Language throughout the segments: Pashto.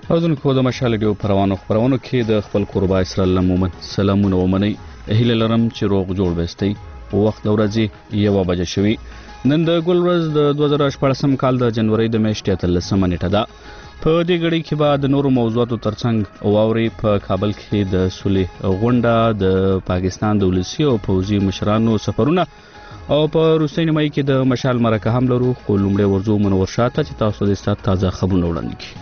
اوردونکو د مشال ډیو پروانو کې د خپل قربا اسرائیل مومن سلامونه ومني هیله لرم چې روغ جوړ وستئ وخت د ورځې 1 بجې شوي نن د ګل ورځ د 2014 کال د جنوري د میاشتې 13 نیټه ده په دې غړي کې بعد نورو موضوعاتو ترڅنګ واوري په کابل کې د سولې غونډه د پاکستان د ولسی او پوځي مشرانو سفرونه او په روسي نیمه کې د مشال مرکه هم لرو خو لومړی ورځو منور شاته چې تاسو د ستاسو تازه خبرونه وړاندې کړئ.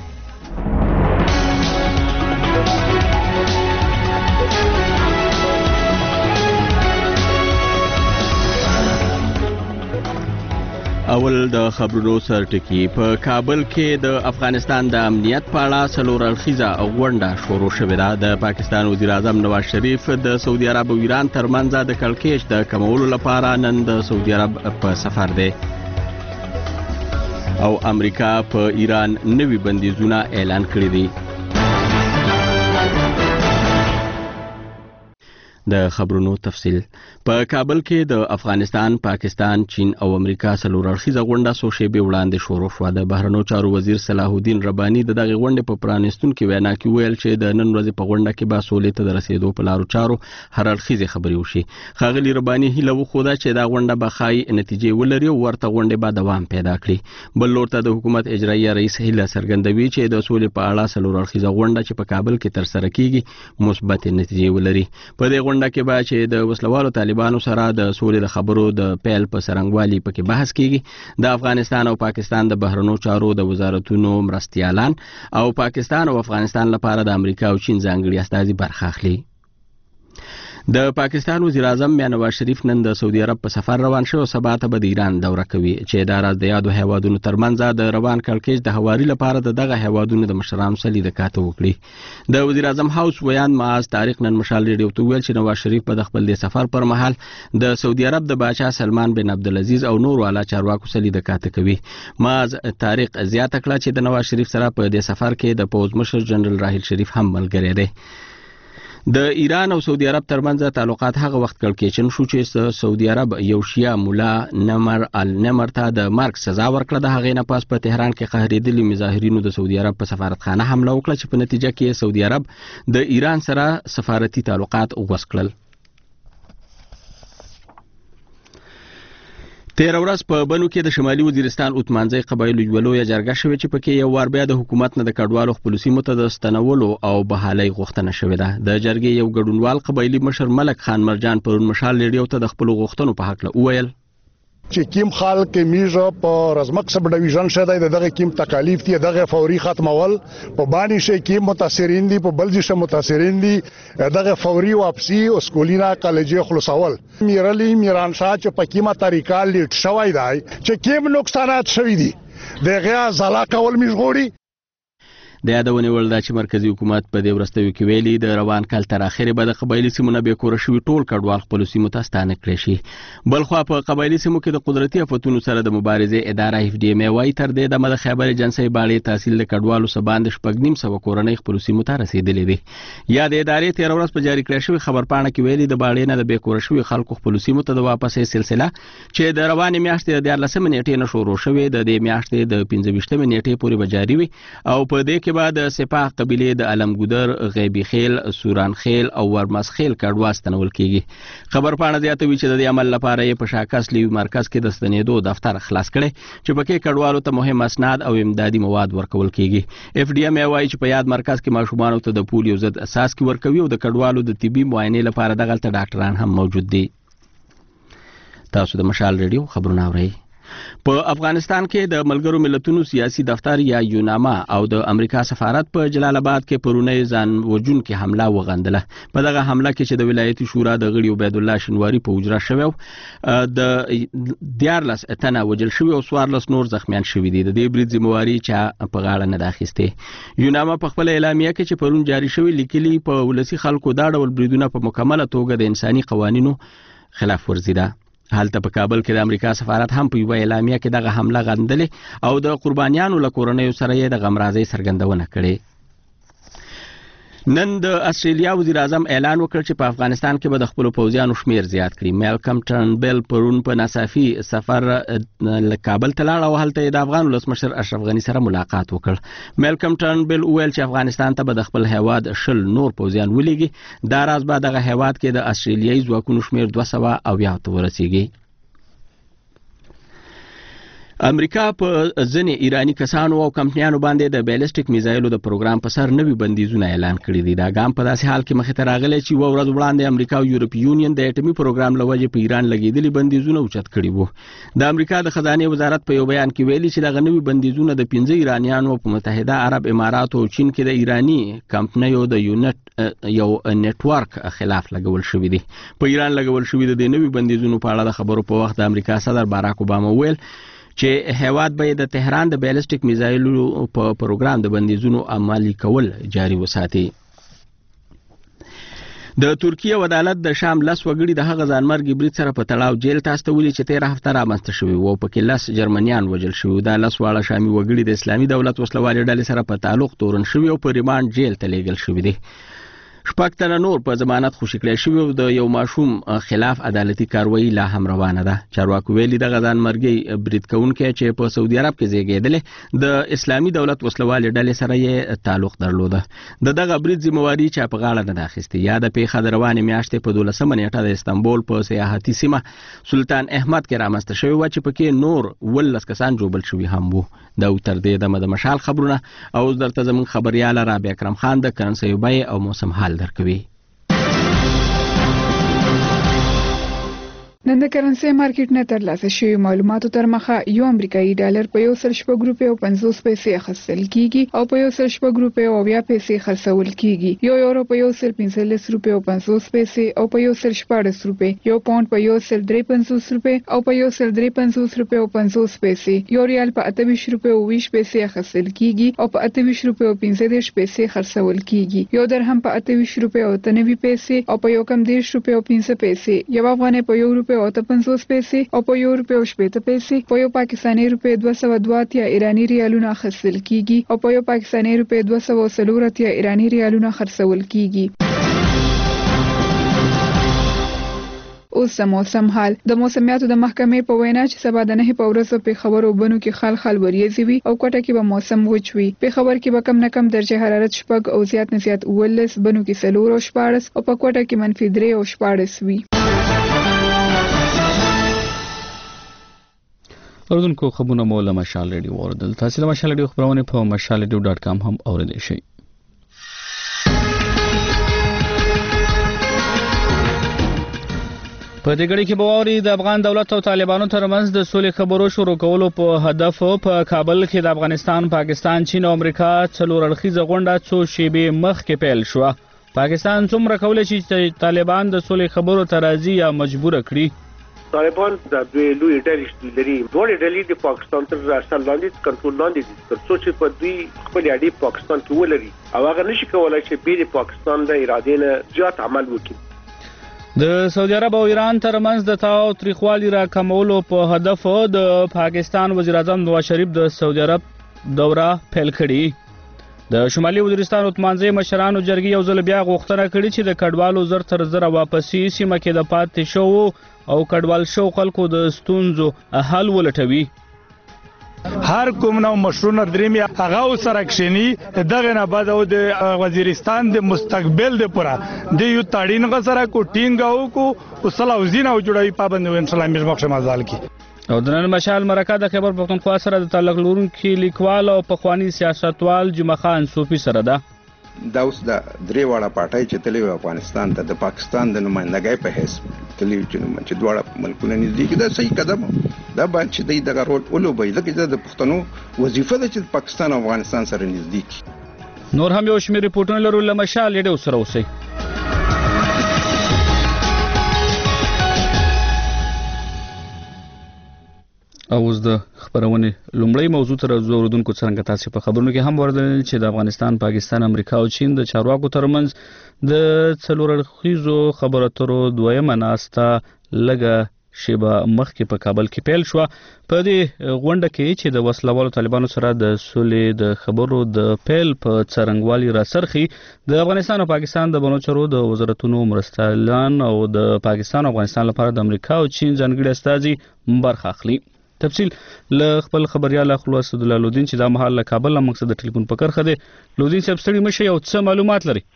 اول د خبرونو سرټکی په کابل کې د افغانستان د امنیت په اړه څلور اړخیزه غونډه شروع شوې ده. د پاکستان وزیر اعظم نواز شریف د سعودي عرب او ایران ترمنځ د کړکېچ د کمولو لپاره نن د سعودي عرب په سفر دی او امریکا په ایران نوي بندیزونه اعلان کړي دي. د خبرونو تفصیل په کابل کې د افغانستان، پاکستان، چین او امریکا څلور اړخیزه غونډه څو شېبې وړاندې شروع شوه. د بهرنیو چارو وزیر صلاح الدین رباني د دغه غونډې په پرانیستونکو وینا کې ویل چې د نن ورځې په غونډه کې به سولې ته د رسیدو په لارو چارو هر اړخیزه خبرې وشي. ښاغلي رباني هیله وښوده چې دا غونډه به ښایي نتیجې ولري او ورته غونډې به دوام پیدا کړي. بل لور ته د حکومت اجرایي رئیس هیله څرګندوي چې د سولې په اړه څلور اړخیزه غونډه چې په کابل کې ترسره کیږي مثبت نتیجې ولري. په دې غونډه کې به چې د وسلوالو طالبانو سره د سولې د خبرو د پیل په سرنګوالي پکې بحث کیږي. د افغانستان او پاکستان د بهرنیو چارو د وزارتونو مرستیالان او پاکستان او افغانستان لپاره د امریکا او چین ځانګړي استازي برخه اخلي. د پاکستان وزیر اعظم نواز شریف نن د سعودي عرب په سفر روان شو او سبا ته به د ایران دوره کوي چې دا راز د یادو هیوادونو ترمنځ د روان کړکېچ د هواري لپاره دغه هیوادونو د مشرانو سره لیدکاته وکړي. د وزیر اعظم هاوس ویان معاذ طارق نن مشال ریډیو ته ویل چې نواز شریف په خپل د سفر پر مهال د سعودي عرب د بادشاه سلمان بن عبدالعزیز او نورو اعلی چارواکو سره لیدکاته کوي. معاذ طارق زیاته کړه چې د نواز شریف سره په دې سفر کې د پوز مشر جنرال راحیل شریف هم ملګری دی. د ایران او سعودي عرب ترمنځ تعلقات هغه وخت کړکېچن شو چې سعودي عرب یو شیعه مولا نمر النمر ته د مرګ سزا ورکړه. د هغې نه پس په تهران کې قهرېدلي مظاهرینو د سعودي عرب په سفارتخانه حمله وکړه چې په نتیجه کې سعودي عرب د ایران سره سفارتي تعلقات وغوڅ کړل. تیر ورځ په بنو کې د شمالي وزیرستان اوتمانځي قبایلو یو لویه جرګه شوې چې پکې یو وار بیا د حکومت نه د کډوالو خپل سیمو ته د ستنولو او بحالۍ غوښتنه شوې ده. د جرګې یو ګډونوال قبایلی مشر ملک خان مرجان پرون مشال ریډیو ته د خپل غوښتنو په حق له وویل چې کیم خلک میزه په رزمک سب ډیویژن شته دغه کیم تکالیف دي دغه فوري ختمول په باندې شي کیم متاثرین دي په بلځي شه متاثرین دي دغه فوري واپسی او سکولینا کالجې خلاصول. میرلی میران شاه چې په کیمه طریقه لیټ شوی دی چې کیم نقصانات شوی دي دغه ځلا کول میژغوري. د یادونې وړ ده چې مرکزی حکومت په دې وروستیو کې ویلي د روان کال تر اخره به د قبایلی سیمو نه بې کوره شوي ټول کډوال خپلو سیمو ته ستانه کړی شي. بلخوا په قبایلی سیمو کې د قدرتي آفتونو سره د مبارزې اداره FDMA وایي تر دې دمه د خیبر ایجنسۍ باړې تحصیل د کډوالو څخه باندې 9,500 کورنۍ خپلو سیمو ته رسېدلې دي. یا د ادارې تېره ورځ په جاري کړی شوي خبرپاڼه کې ویلي د باړې نه د بې کوره شوي خلکو خپلو سیمو ته د واپسۍ سلسله چې د روانې میاشتې د 14 نیټې نه شروع شوې د دې میاشتې د 15 نیټې پورې به جاري وي او په دې کې به د سپاه قبیله د علمګودر، غیبی خیل، سوران خیل او ورمس خیل کډوال ستنول کیږي. خبرپاڼه زیاتوي چې د دې عمل لپاره یې په شاکس لیوي مرکز کې د ستنېدو دفتر خلاص کړي چې پکې کډوالو ته مهم اسناد او امدادي مواد ورکول کیږي. FDMA وایي چې په یاد مرکز کې ماشومانو ته د پولیو ضد اساس کې ورکوي او د کډوالو د طبي معاینې لپاره دغلته ډاکټران هم موجود دي. تاسو د مشال ریډیو خبرونه اورئ. په افغانستان کې د ملګرو ملتونو سیاسي دفتر یا یوناما او د امریکا سفارت په جلال آباد کې پرونی ځان وژونکې حمله وغندله. په دغه حمله کې چې د ولایتي شورا د غړي عبید الله شنواری په اجرا شوی د 14 تنه وژل شوي او 14 نور زخمیان شوي دي. د دې برید ذمہواري چا په غاړه نه ده اخیستې. یوناما په خپل اعلامیه کې چې پرون جاری شوی لیکلي په ولسی خلکو دا ډول بریدونه په مکمله توګه د انساني قوانینو خلاف ورزي ده. هلته په کابل کې د امریکا سفارت هم په یو اعلامیه کې دغه حمله غندلې او د قربانیانو له کورنیو سره یې د غمرازۍ څرګندونه کړې. نن د استرالیا وزیر اعظم اعلان وکړ چې په افغانستان کې به د خپل پوځیانو شمیر زیات کړي. میلکم ټرنبل پرون په ناڅاپي سفر له کابل ته لاړ او هلته د افغان ولسمشر اشرف غني سره ملاقات وکړ. میلکم ټرنبل وویل چې افغانستان ته به د خپل هیواد 20 نور پوځیان ولېږي. دا راز به دغه هیواد کې د استرالیایي ځواکونو شمیر 200 ته ورسیږي. امریکا په ځینې ایرانی کسانو او کمپنیانو باندې د بیلسټیک میزایلو د پروګرام په سر نوي بندیزونه اعلان کړي دي. دا ګام په داسې حال کې مخې ته راغلی چې یوه ورځ وړاندې امریکا او یورپي یونین د اټومي پروګرام له وجې په ایران لګېدلي بندیزونه اوچت کړي وو. د امریکا د خزانې وزارت په یو بیان کې ویلي چې دغه نوي بندیزونه د 15 ایرانیانو په متحده عرب اماراتو او چین کې د ایرانی کمپنیو د یو نیټورک خلاف لګول شوي دي. په ایران لګول شوي د نوي بندیزونو په اړه د خبرو په وخت د امریکا صدر باراک اوباما ویل چې هیواد به د تهران د بیلسټیک میزایلو په پروګرام د بندیزونو عملي کول جاري وساتي. د ترکیه عدالت د شام 10 وګړي د هغه ځانمرګي برید سره په تړاو جیل ته استولي چې 13 هفته رامنځته شوي وو. پکې 10 جرمنیان وژل شوي. دا 10 واړه شامي وګړي د اسلامي دولت وسلوالې ډلې سره په تعلق تورن شوي او په ریماند جیل ته لیږل شوي دي. 6 تنه نور په ضمانت خوشي کړی شوي او د یو ماشوم خلاف عدالتي کاروایی لا هم روانه ده. چارواکو ویلي دغه ځانمرګي برید کوونکی چې په سعودي عرب کې زیږېدلی د اسلامي دولت وسلوالې ډلې سره یې تعلق درلوده. دغه برید ذمہواري چا په غاړه نه ده اخیستې. یا د پیښه د روانې میاشتې په 12 نیټه د استانبول په سیاحتي سیمه سلطان احمد کې رامنځته شوې وه چې پکې نور 12 کسان ژوبل شوي هم وو. دا تر دې دمه د مشال خبرونه او درته زموږ خبرياله رابعه اکرم خان د کرنسي بیې او موسم حال درکوي. نن د کرنسي مارکیټ نه ترلاسه شوی معلوماتو تر مخه یو امریکایي ډالر په 1.50 پیسې اخیستل کیږي او په 1.50 پیسې خرڅول کیږي. یو یورو په 1.45 پیسې او په 1.14 روپے، یو پاوند په 1.53 روپے او په 1.53 پیسې، یو ریال په 28.20 پیسې اخیستل کیږي او په 28.15 پیسې خرڅول کیږي. یو درهم په 28.90 پیسې او په 1.15 پیسې، یو افغانۍ په 1 روپے او 50 پیسې او په 1 روپے او 80 پیسې، په یو پاکستاني روپے 202 ایرانی ریالونه خرڅول کیږي او په یو پاکستاني روپے 240 ایرانی ریالونه خرڅول کیږي. اوس موسم حال. د موسمیاتو د محکمې په وینا چې سبا د 9 په ورځ په خبرو بنو کې خال وریځي وي او کوټه کې به موسم وچ وي. په خبر کې به کم نه کم درجه حرارت 4 او زیات نه زیات 19، بنو کې 4 او 14 او په کوټه کې -3 او 14 وي. اوردونکو خبرونه مو له مشال ریډیو اوردل. تاسو له مشال ریډیو خبرونه په mashalradio.com هم اوریدئ شئ. په دې غړي کې بووري د افغان دولت او طالبانو ترمنځ د سولې خبرو شروع کولو په هدف په کابل کې د افغانستان، پاکستان، چین او امریکا څلور اړخیزه غونډه څو شیبې مخکې پیل شوه. پاکستان څومره کولای شي چې طالبان د سولې خبرو ته راضي یا مجبور کړي؟ طالبان د دوی لوی ډلې لري. دوه ډلې د پاکستان تر اصل لاندې کنټرول لاندې دي. تر څو چې په دوی خپل اړیکې پاکستان کې ولري او هغه نشي کولای چې بیل پاکستان د ارادې نه زیات عمل وکړي. د سعودي عرب او ایران ترمنځ د تاوتریخوالي راکمولو په هدف د پاکستان وزیر اعظم نواز شریف د سعودي عرب دوره پیل کړي. د شمالي وزیرستان اتمانځي مشرانو جرګې یو ځل بیا غوښتنه کړې چې د کډوالو زر تر زر واپسي سیمه کې د پاتې شو او کډوال شو خلکو د ستونزو حل ولټوي. هر کوم نو مشروع درېمي هغه سره کښینی دغه نه بعد او د وزیرستان د مستقبل د پورا د یو تاړین غسره کو ټینګاو کو وصله وزینه او جوړوي پابند ان شاء الله مې مخه مازال کی. او د نن مشال مرکه د خبر پښتونخوا سره د تعلق لرونکي لیکوال او پخوانی سیاستوال جمعه خان صوفي سره ده. دا اوس د درې واړه پارټۍ چې تللی افغانستان ته د پاکستان د نمائندګۍ په حیث تللی چې دواړه ملکونه نږدې کې دا صحیح قدم دا باید چې دوی دغه رول ولوبوي ځکه د پښتنو وظیفه ده چې پاکستان او افغانستان سره نږدې کړي. نور هم یو شمېر ریپورټونه لرو له مشال ریډیو سره اوسئ. او اوس د خبرونه لومړی موضوع تر اوردونکو څنګه تاسو په خبرونو کې هم وردل چې د افغانستان، پاکستان، امریکا او چین د چارواکو ترمنځ د څلور اړخیزو خبرو اترو دویمه ناسته لګه شیبه مخکې په کابل کې پیل شو. په دې غونډه کې چې د وسلوالو طالبانو سره د سولې د خبرو د پیل په څرنګوالي را سرخي د افغانستان او پاکستان د بنوچرو د وزارتونو مرستیالان او د پاکستان او افغانستان لپاره د امریکا او چین ځانګړي استازي برخه اخلي. تفصیل له خپل خبريال خپل اسد الله لودین چې دا مهال له کابل مقصد د ټلیفون په کرخه دی. لودین صاحب ستړي مشه یو څه معلومات لري؟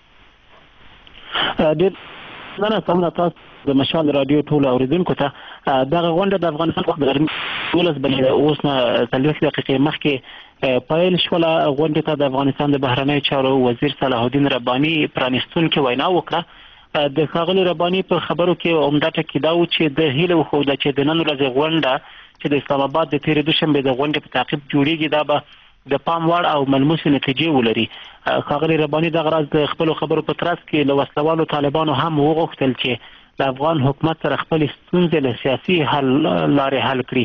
نه سمه تاسو د مشال رادیو ټول اوریدونکو ته دغه غونډه د افغانستان په غرمه ولس بلې اوس نه 30 دقیقې مخکې پیل شوله. غونډه ته د افغانستان د بهرنیو چارو وزیر صلاح الدین رباني پرانیستونکو وینا وکړه. د ښاغلي رباني په خبرو کې عمده ټکی دا و چې د هیله وخوده چې د نن ورځې غونډه چې د اسلام آباد د تیرې دوشنبه د غونډې په تعقیب جوړیږي دا به د پام وړ او ملموسې نتیجې ولري. ښاغلي رباني دغه راز د خپل خبرو په ترڅ کې له وسلوالو طالبانو هم وغوښتل چې د افغان حکومت سره خپل ستونزې له سیاسي حل لارې حل کړي.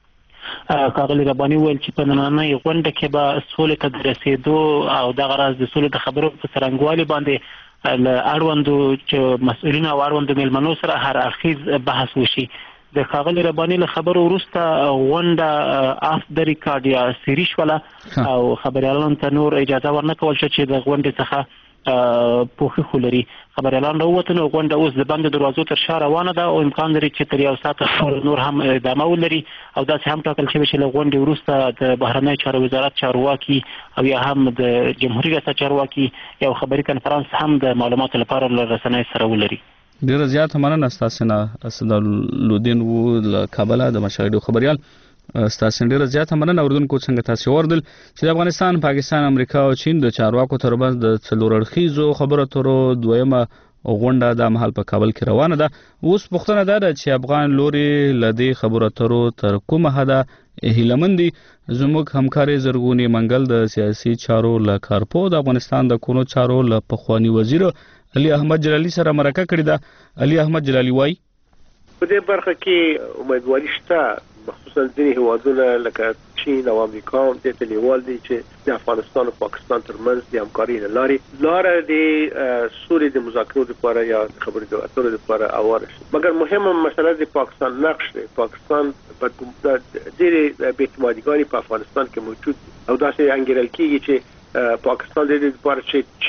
ښاغلي رباني ویل چې په نننۍ غونډه کې به سولې ته د رسېدو او دغه راز د سولې د خبرو په څرنګوالي باندې له اړوندو چې مسؤلین او اړوندو مېلمنو سره هر اړخیز بحث وشي. د ښاغلي رباني له خبرو وروسته غونډه آف د ریکارډ یا سری شوله او خبريالانو ته نور اجازه ورنه کول شو چې د غونډې څخه پوښښ ولري. خبريالان راووتل او غونډه اوس د بند دروازو تر شا روانه ده او امکان لري چې تر یو ساعت نور هم ادامه ولري او داسې هم ټاکل شوی چې له غونډې وروسته د بهرنیو چارو وزارت چارواکي او یا هم د جمهوریت ریاست چارواکي یو خبري کنفرانس هم د معلوماتو لپاره له رسنیو سره ولري. ډیره زیاته مننه ستاسو نه اسد لودین و له کابل د مشاهده خبريال ستاسو ډیره زیاته مننه. اوردونکو څنګه تاسو وردل چې د افغانستان، پاکستان، امریکا او چین د چارواکو ترمنځ د څلور اړخیزو خبرو اترو دویمه غونډه د مهال په کابل کې روانه ده. اوس پوښتنه ده چې افغان لوري لدی خبرو اترو تر کومه حده هیلمندي. زموږ همکاري زرغونی منګل د سیاسي چارو له کارپو د افغانستان د کونو چارو له پخوانی وزیر علي احمد جلالي سره مرکه کړې ده. علي احمد جلالي وایي په دې برخه کې امیدواري شته، مخصوصا ځینې هیوادونه لکه چین او امریکا د تلیوال دي چې د افغانستان او پاکستان ترمنځ د همکارۍ لاره د سولې د مذاکرو لپاره یا خبرو اترو لپاره اواره شي. مګر مهمه مسله د پاکستان نقش دی. پاکستان په ډېرې بېاعتمادیګانې په افغانستان کې موجود او داسې انګیرل کېږي چې پاکستان د دې لپاره چې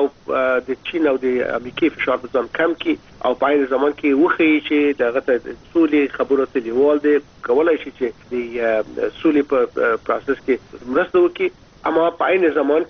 چین او د امریکای فشار په ځان کم کړي او په عین زمان کې وښیي چې دغه ته سولې خبرو ته لیوال دی کولای شي چې د سولې په پروسس کې مرسته وکړي. اما په عین زمان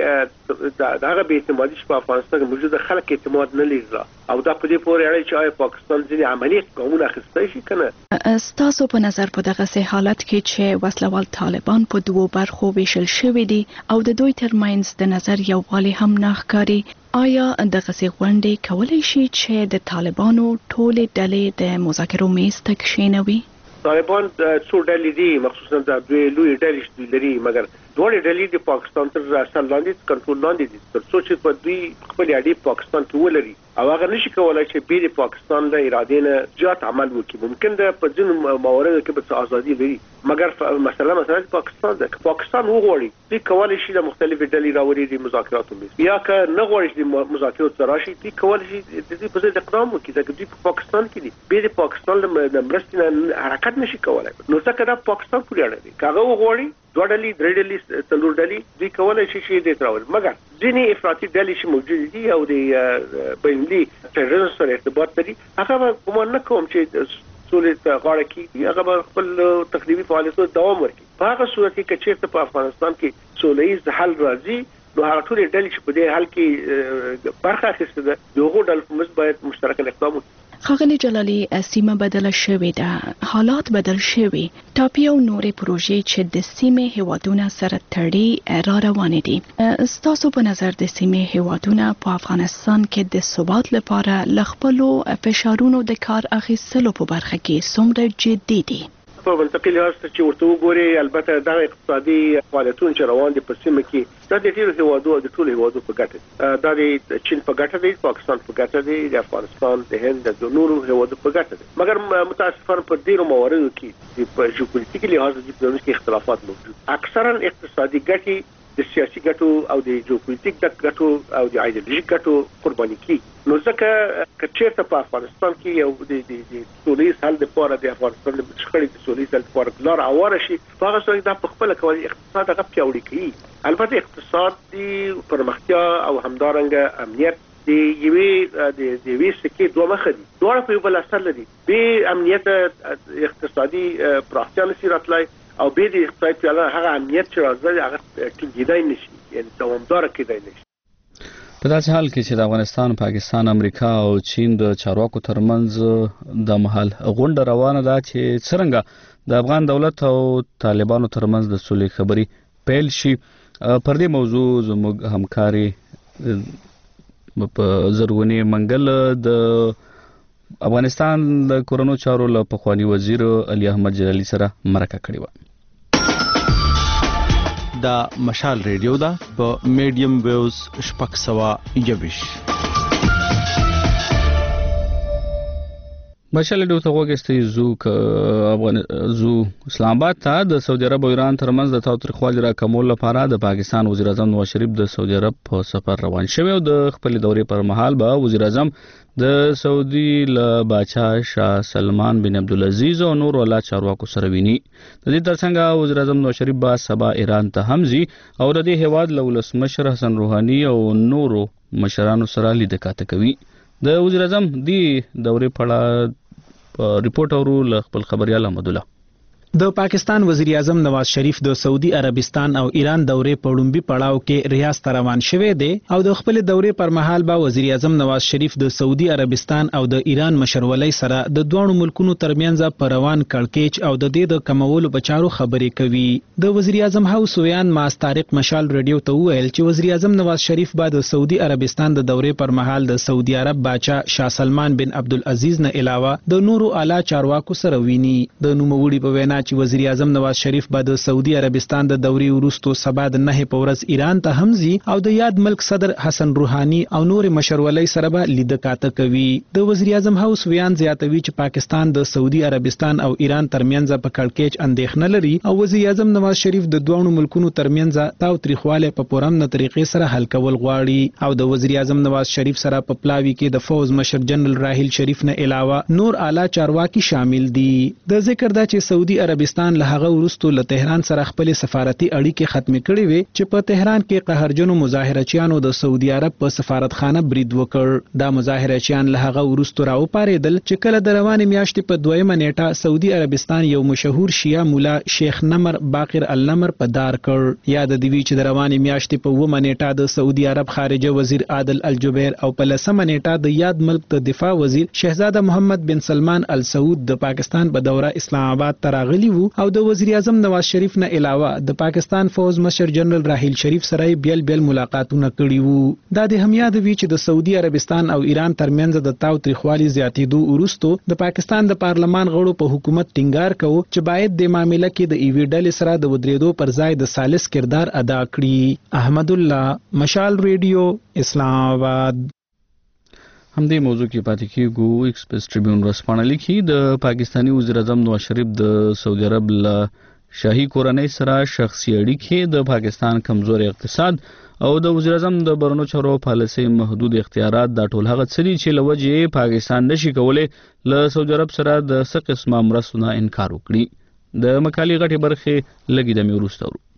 کې دغه بې اعتمادي چې په افغانستان کې موجوده خلک اعتماد نه لري او دا په دې پورې اړه چې آیا پاکستان ځینې عملي ګامونه اخیستی شي کنه. ستاسو په نظر په دغه سه حالت کې چې وسلوال طالبان په دوو برخو ویشل شوي دي او د دوی ترمنځ د نظر یووالی هم نه ښکاري، آیا دغه سه غونډې کولای شي چې د طالبانو ټولې ډلې د مذاکرو میز ته کښېنوي؟ طالبان څو ډلې دي، مخصوصا د دوی لوی ډلې چې لري، مګر دوه ډلې د پاکستان تر اثر لاندې کنټرول لاندې دي. تر څو چې په دوی خپل اړیکې پاکستان کې ولري او هغه نشي کولای چې بیر پاکستان له ارادې نه زیات عمل وکړي. ممکن ده په ځینو مواردو کې به ازادي لري، مګر مثلا پاکستان ده پاکستان وغواړي دوی کولای شي د مختلفو ډلې راوړي د مذاکراتو میز، یا که نه غواړي د مذاکراتو راشي دوی کولای شي د دې په ضد اقدام وکړي ځکه دوی په پاکستان کې دي. بیر پاکستان له مرستې نه حرکت نشي کولای. نو ځکه دا پاکستان پورې اړه دي. هغه وغواړي دوه ډلې، درې ډلې، څلور ډلې دوی کولای شي چې دې تراول، مګر ځینې افراطي ډلې چې موجود دي او د بینالمللي تروریزم سره ارتباط لري، هغه به ګمان نه کوم چې سولې ته غاړه کېږدي، هغه به خپل تخریبي فعالیتونو دوام ورکړي. په هغه صورت کې که چېرته په افغانستان کې سوله ییز حل راځي نو هغه ټولې ډلې چې په دې حل کې برخه اخیستې ده د هغو ډلو په منځ باید مشترک اقدام وکړي. ښاغلي جلالي، سیمه بدله شوې ده، حالات بدل شوي، ټاپي او نورې پروژې چې د سیمې هیوادونه سره تړي را روانې دي. ستاسو په نظر د سیمې هیوادونه په افغانستان کې د ثبات لپاره له خپلو فشارونو د کار اخیستلو په برخه کې څومره جدي دي؟ په منطقي لحاظ چې ورته وګوري، البته دغه اقتصادي فعالیتونه چې روان دي په سیمه کې دا د ډیرو هیوادو د ټولو هیوادو په ګټه دي. دا د چین په ګټه دی، پاکستان په ګټه دی، د افغانستان، د هند، د نورو هیوادو په ګټه دي. مګر متاسفانه په ډیرو مواردو کې په ژوپولیټیکي لحاظ د ډیپلوماسي اختلافات موجود. اکثرا اقتصادي ګټې د سیاسي ګټو او د جیوپولیټیک ګټو او د ایډیالوژیک ګټو قرباني کیږي. نو ځکه کچېرته په افغانستان کې یو د سولې حل لپاره د افغانستان د شخړې د سولې حل لپاره لار اواره شي، هغه څه د خپل کولای اقتصاد هغه پیاوړی کوي. البته اقتصاد دی پرمختیا او همدارنګه امنیت د یوې سکې دوه مخه دي، دواړه په یو بل اثر لري. به امنیت اقتصادي پراختیا نشي راتلای او به د اقتصادي پیاوړتیا هغه امنیت چې راځي هغه ټینګېدای نشي، یعنی دوامدار کېدای نشي. په داسې حال کې چې د افغانستان، پاکستان، امریکا او چین د چارواکو ترمنځ د مهال غونډه روانه ده چې څرنګه د افغان دولت او طالبانو ترمنځ د سولې خبرې پیل شي. پر دې موضوع زموږ همکاري په زرغونی منګل د افغانستان د کورونو چارو له پخوانی وزیر علي احمد جلالي سره مرکه کړې و. دا مشال ریډیو دا په میډیم ویوز 621. مشال ریډیو ته وګورئ زو اسلام آباد ته د سعودي عرب او ایران ترمنځ د تاوتریخوالي راکمولو لپاره د پاکستان وزیر اعظم نواز شریف د سعودي عرب په سفر روان شوی او د خپل دورې پر مهال به وزیر اعظم د سعودي له بادشاه شاه سلمان بن عبدالعزیز او نور ولا چارواکو سره ویني. د دې ترڅنګ وزیر اعظم نواز شریف به سبا ایران ته هم ځي او د دې هیواد له ولسمشر حسن روحاني او نورو مشرانو سره لیدکاته کوي. د وزیر اعظم دی دورې په ریپورت اورو له خپل خبريال احمد الله. د پاکستان وزیر اعظم نواز شریف د سعودي عربستان او ایران دورې په لومبي پړاو کې ریاض ته روان شوی دی او د خپل دورې پر مهال به وزیر اعظم نواز شریف د سعودي عربستان او د ایران مشرولۍ سره د دوه ملکونو ترمنځ په روان کړکېچ او د دې د کمولو بچارو خبرې کوي. د وزیر اعظم هاوس ویان ماس طارق مشال ریډیو ته وویل چې وزیر اعظم نواز شریف به د سعودي عربستان د دورې پر مهال د سعودي عرب بادشاه شاه سلمان بن عبدالعزیز نه علاوه د نورو اعلی چارواکو سره ویني. د نوموړي په وینا چې وزیر اعظم نواز شریف به د سعودي عربستان د دورې وروستو سبا د 9 په ورځ ایران ته هم ځي او د یاد ملک صدر حسن روحاني او نور مشرولۍ سره به لیدکاته کوي. د وزیر اعظم هاوس ویان زیاتوي چې پاکستان د سعودي عربستان او ایران ترمنځ په کړکېچ اندېښنه لري او وزیر اعظم نواز شریف د دوه ملکونو ترمنځ تاوتریخواله په پرامن طریقې سره حل کول غواړي او د وزیر اعظم نواز شریف سره په پلاوي کې د فوز مشر جنرال راحیل شریف نه علاوه نور اعلی چارواکي شامل دي. د ذکر دا چې سعودي عربستان له هغه وروسته له تهران سره خپل سفارتي اړیکې ختمې کړې وې چې په تهران کې قهرجنو مظاهرچیانو د سعودي عرب په سفارتخانه برید وکړ. دا مظاهرچیان له هغه وروسته راوپارېدل چې کله د روانې میاشتې په 2 نیټه سعودي عربستان یو مشهور شیعه مولا شیخ نمر باقر النمر په دار کړ. یاد دی چې د روانې میاشتې په 9 نیټه د سعودي عرب خارجه وزیر عادل الجبیر او په 10 نیټه د یاد ملک د دفاع وزیر شهزاده محمد بن سلمان ال سعود د پاکستان په دوره اسلام آباد ته راغلي وو او د وزیر اعظم نواز شریف نه علاوه د پاکستان فوز مشر جنرال راحیل شریف سره بیل ملاقاتونه کړي وو. دا د هم یاد وی چې د سعودي عربستان او ایران ترمنځ د تاوتریخوالي زیاتېدو وروسته د پاکستان د پارلمان غړو په حکومت ټینګار کوي چې باید د معاملې کې د ایوی ډلې سره د ودرېدو پر ځای د سالس کردار ادا کړي. احمد الله، مشال ریډیو، اسلام آباد. همدې موضوع کې پاتې کېږو. ایکسپریس ټریبیون ورځپاڼه لیکي د پاکستانی وزیر اعظم نواز شریف د سعودي عرب له شاهي کورنۍ سره شخصي اړیکې، د پاکستان کمزوري اقتصاد او د وزیر اعظم د بهرنیو چارو پالیسۍ محدود اختیارات دا ټول هغه څه دي چې له وجې پاکستان نشي کولی له سعودي عرب سره د څه قسمه مرستو نه انکار وکړي. د مقالې غټې برخې لږې دمې وروسته ورو.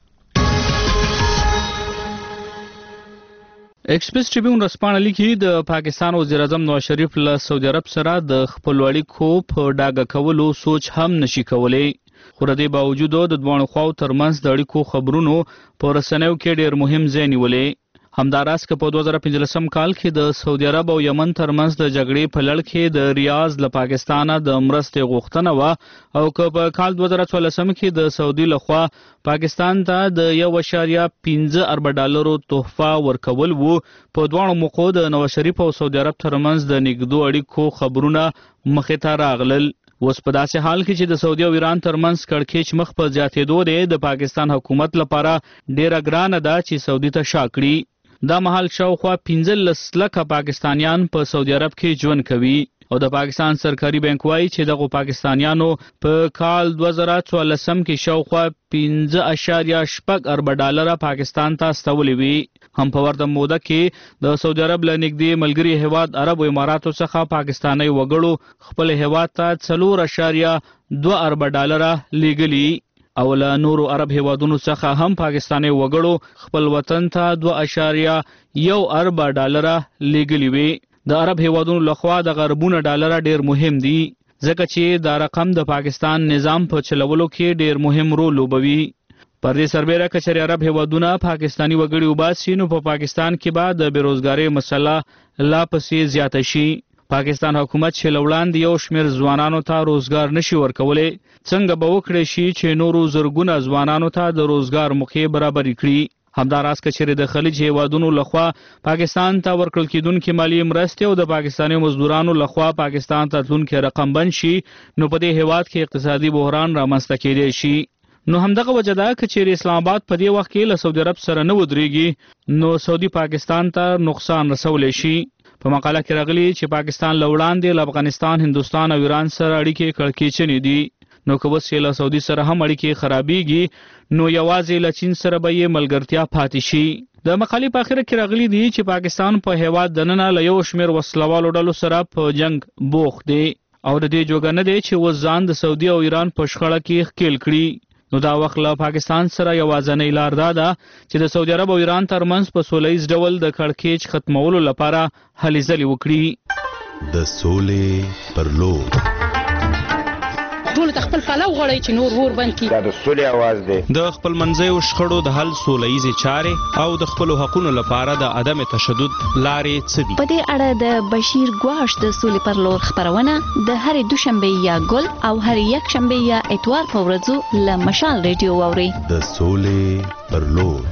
ایکسپریس ټریبیون ورځپاڼه لیکي د پاکستان وزیر اعظم نواز شریف له سعودي عرب سره د خپلو اړیکو په ډاګه کولو سوچ هم نشي کولی، خو د دې باوجود د دواړو خواو ترمنځ د اړیکو خبرونو په رسنیو کې ډېر مهم ځای نیولی. همداراز که په 2015 کال کې د سعودي عرب او یمن ترمنځ د جګړې په لړ کې د ریاض له پاکستانه د مرستې غوښتنه وه او که په کال 2014 کې د سعودي لخوا پاکستان ته د 1.15 ارب ډالرو تحفه ورکول وو، په دواړو موقعو د نواز شریف او سعودي عرب ترمنځ د نږدو اړیکو خبرونه مخې ته راغلل. اوس په داسې حال کې چې د سعودي او ایران ترمنځ کړکېچ مخ په زیاتېدو دی، د پاکستان حکومت لپاره ډېره ګرانه ده چې سعودي ته شا کړي. دا مهال شاوخوا 15 لکه پاکستانیان په سعودي عرب کې ژوند کوي او د پاکستان سرکاري بانک وايي چې دغه پاکستانیانو په کال 2014 کې شاوخوا 15.8 ارب ډالر پاکستان ته استولې وي. هم په ورته موده کې د سعودي عرب له نږدې ملګري هیواد عرب اماراتو څخه پاکستاني وګړو خپل هیواد ته 4.2 ارب ډالر لیږلي او له نورو عرب هیوادونو څخه هم پاکستاني وګړو خپل وطن ته 2.1 ارب ډالر لیږلي وي. د عرب هیوادونو لخوا د غربونه ډالر ډیر مهم دي ځکه چې دا رقم د پاکستان نظام په چلولو کې ډیر مهم رول لوبوي. پر دې سربېره که چېرې عرب هیوادونه پاکستاني وګړي وباسي نو په پاکستان کې به د بېروزګارۍ مسله لا پسې زیاته شي. پاکستان حکومت چې له وړاندې یو شمېر ځوانانو ته روزګار نشي ورکولی څنګه به وکړی شي چې نورو زرګونه ځوانانو ته د روزګار موقع برابرې کړي. همداراز که چېرې د خلیج هیوادونو لخوا پاکستان ته ورکړل کېدونکې مالي مرستې او د پاکستاني مزدورانو لخوا پاکستان ته تلونکي رقم بند شي نو په دې هیواد کې اقتصادي بحران رامنځته کېدی شي. نو همدغه وجه ده که چېرې اسلام آباد په دې وخت کې له سعودي عرب سره نه ودرېږي نو سعودي پاکستان ته نقصان رسولی شي. په مقاله کې راغلي چې پاکستان له وړاندې له افغانستان، هندوستان او ایران سره اړیکې کړکېچنې دي. نو که اوس یې له سعودي سره هم اړیکې خرابېږي نو یوازې له چین سره به یې ملګرتیا پاتې شي. د مقالې په اخره کې راغلي دي چې پاکستان په هیواد دننه له یو شمېر وسلوالو ډلو سره په جنگ بوخت دی او د دې جوګه نه دی چې اوس ځان د سعودي او ایران په شخړه کې ښکېل کړي. نو دا وخت له پاکستان سره یوازینۍ لار دا ده چې د سعودي عرب او ایران ترمنځ په سوله ییز ډول د کړکېچ ختمولو لپاره هلې ځلې وکړي. د سولې پر لور ټول خپل پلو غړی چې نور ور بند کی. دا د سولې आवाज دی. د خپل منځیو شخړو د حل سولهییزې چارې او د خپل حقوقو لپاره د عدم تشدد لارې څه دي. په دې اړه د بشیر ګواش د سولې پر لور خبرونه د هرې دوشنبه یا ګل او هرې یک شنبه یا اتوار په ورځو له مشال ریډیو واوري. د سولې پر لور.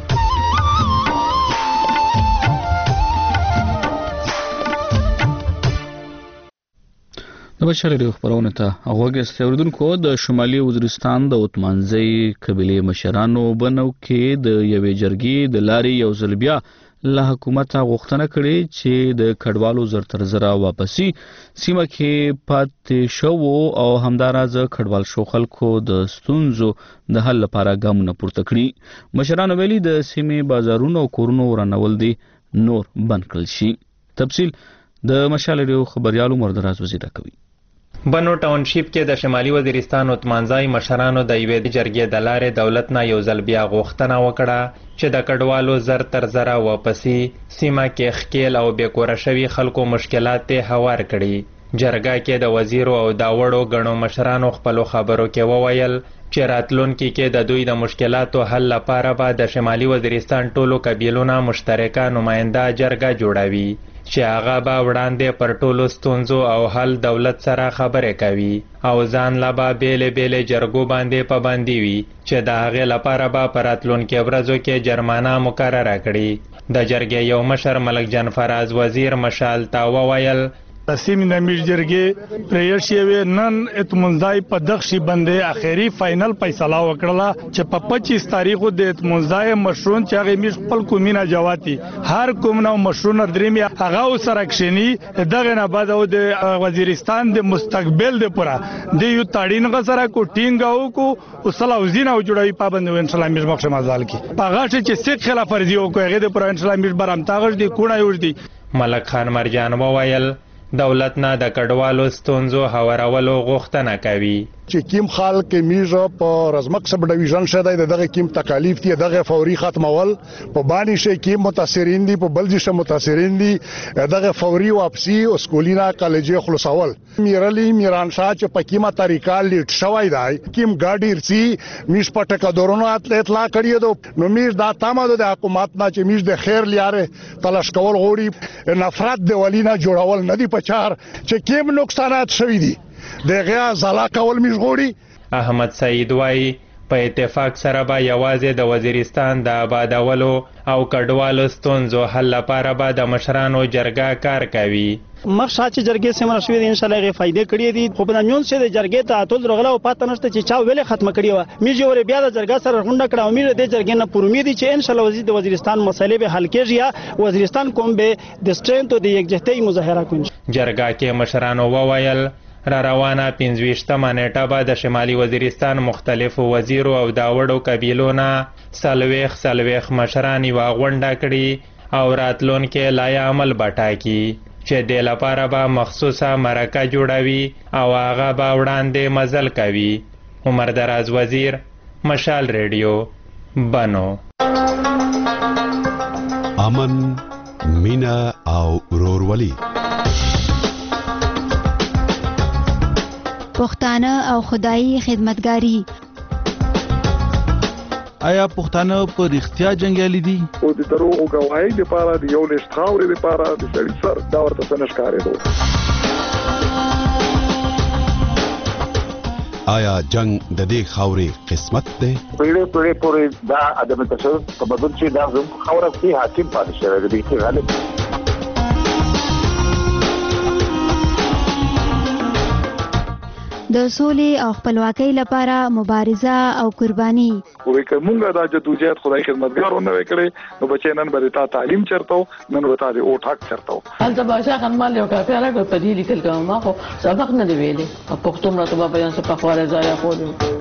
د بشر ریډیو خبرونه ته غوږ اوریدونکو د شمالي وزیرستان د اوتمانزۍ قبیلې مشرانو بنو کې د یوې جرګې د لارې یو ځل بیا له حکومته غوښتنه کړې چې د کډوالو زر تر زره واپسي سیمه کې پاتې شوو او همداراز کډوال شو خلکو د ستونزو د حل لپاره ګامونه پورته کړي. مشرانو ویلي د سیمې بازارونو او کورونو ورانول دي نور بند کړل شي. تفصیل د مشال ریډیو خبريالو مردراز وزیر کوي. بنو ټاونشیپ کې د شمالي وزیرستان اوتمانزای مشرانو د یوې جرګې د لارې دولت نه یو ځل بیا غوښتنه وکړه چې د کډوالو زر تر زره واپسي سیمه کې ښکېل او بېکوره شوي خلکو مشکلات یې هوار کړي. جرګه کې د وزیرو او دا وړو ګڼو مشرانو خپلو خبرو کې وویل چې راتلونکي کې د دوی د مشکلاتو حل لپاره به د شمالي وزیرستان ټولو قبیلو نه مشترکه نماینده جرګه جوړوي چې هغه به وړاندې پر ټولو ستونزو او حل دولت سره خبرې کوي او ځان لا به بیلې بیلې جرګو باندې پابندي وي چې د هغې لپاره به په راتلونکو ورځو کې جرمانه مقرره کړي. د جرګې یو مشر ملک جان فراز وزیر مشال ته وویل سیمې نمیش جرګې پریش یې نن اتمنځای په دغشي باندې اخیری فائنل فیصله وکړه چې په 25 تاریخو د اتمنځای مشرون چې هغه میش خپل کومینه جواتی هر کوم نو مشرون درېمي هغه سره کښنی دغه نه بعد او د وزیرستان د مستقبل د پورا د یو تاړین غسره کو ټینګاو کو او صلاحالدین او جوړوي پابند ان شاء الله میش مخه مازال کی پاغه چې څه خلاف ورزي او کوغه د پورا ان شاء الله میش برامتاغش دی کونه یور دی. ملک خان مرجان وویل دولت نه د کډوالو ستونزو هوارولو غوښتنه کوي چې کیم خلک میژه په رزمک سب ډیویژن شته دغه کیم تکالیف دي دغه فوري ختمول په باندې شي کیم متاثرین دي په بل ځای متاثرین دي دغه فوري واپسی او سکولینا کالجې خلاصول. میرلی میران شاه چې په کیمه طریقه لیټ شوی دی کیم ګاډی رسی میش پټه دورونو اطلاع کړی دو نو میش دا تمه د حکومت نه چې میش د خیر لیاره تلاش کول غوړي نفرت د ولینا جوړول نه دی پچار چې کیم نقصانات شوی دي دغه زلا کول میش غوړي. احمد سعید وای په اتفاق سره به یوازې د وزیرستان د آبادولو او کډوالو ستونزو حل لپاره به د مشرانو جرګه کار کوي. مخ شاته جرګې سیمه شوې دي ان شاء الله غي فائدې کړې دي خو په نن څه د جرګې ته اتول رغله او پاتې نشته چې چا ویلې ختمه کړې و میږي ور بیا د جرګه سره غونډه کړه او میږي د جرګې نه پرومید دي چې ان شاء الله د وزیرستان مسلې به حل کېږي یا وزیرستان کوم به د سټرنث او د یکجهتۍ مظاهره کوي. جرګه کې مشرانو وویل را روانه 25مه نیټه به د شمالي وزیرستان مختلفو وزیرو او داوړو قبیلو نه سلويخ مشران یوه غونډه کړي او راتلونکي لایحه عمل به ټاکي چې دې لپاره به مخصوصه مرکه جوړوي او هغه به وړاندې مزل کوي. عمر دراز وزیر، مشال ریډیو، بنو. امن، مینا او ورورولي. پښتانه او خدایي خدمتګاری. آیا پښتانه په رښتیا جنګیالي دي؟ او د دروغو گواهی لپاره د یو لیست خاورې لپاره د سړي سر دا ورته څه نه ښکارېدو. آیا جنگ د دې خاورې قسمت دی؟ پیړۍ پورې دا عدم تشدد تمدن چې دا زموږ خاوره کې حاکم پاتې شوی دی چې غالب د سولې او خپلواکۍ لپاره مبارزه او قرباني. خو که مونږ دا جدوجہد خدای خدمتګارو نه وکړي نو بچي نن به تا تعلیم چرته نن به تا د اوټ حق چرته. هلته باشا خنمال یو کافي راغی په دې لیکل کوم ما خو سبق نه دی ویلي پښتو مرته په بیان څه په خواله ځای خو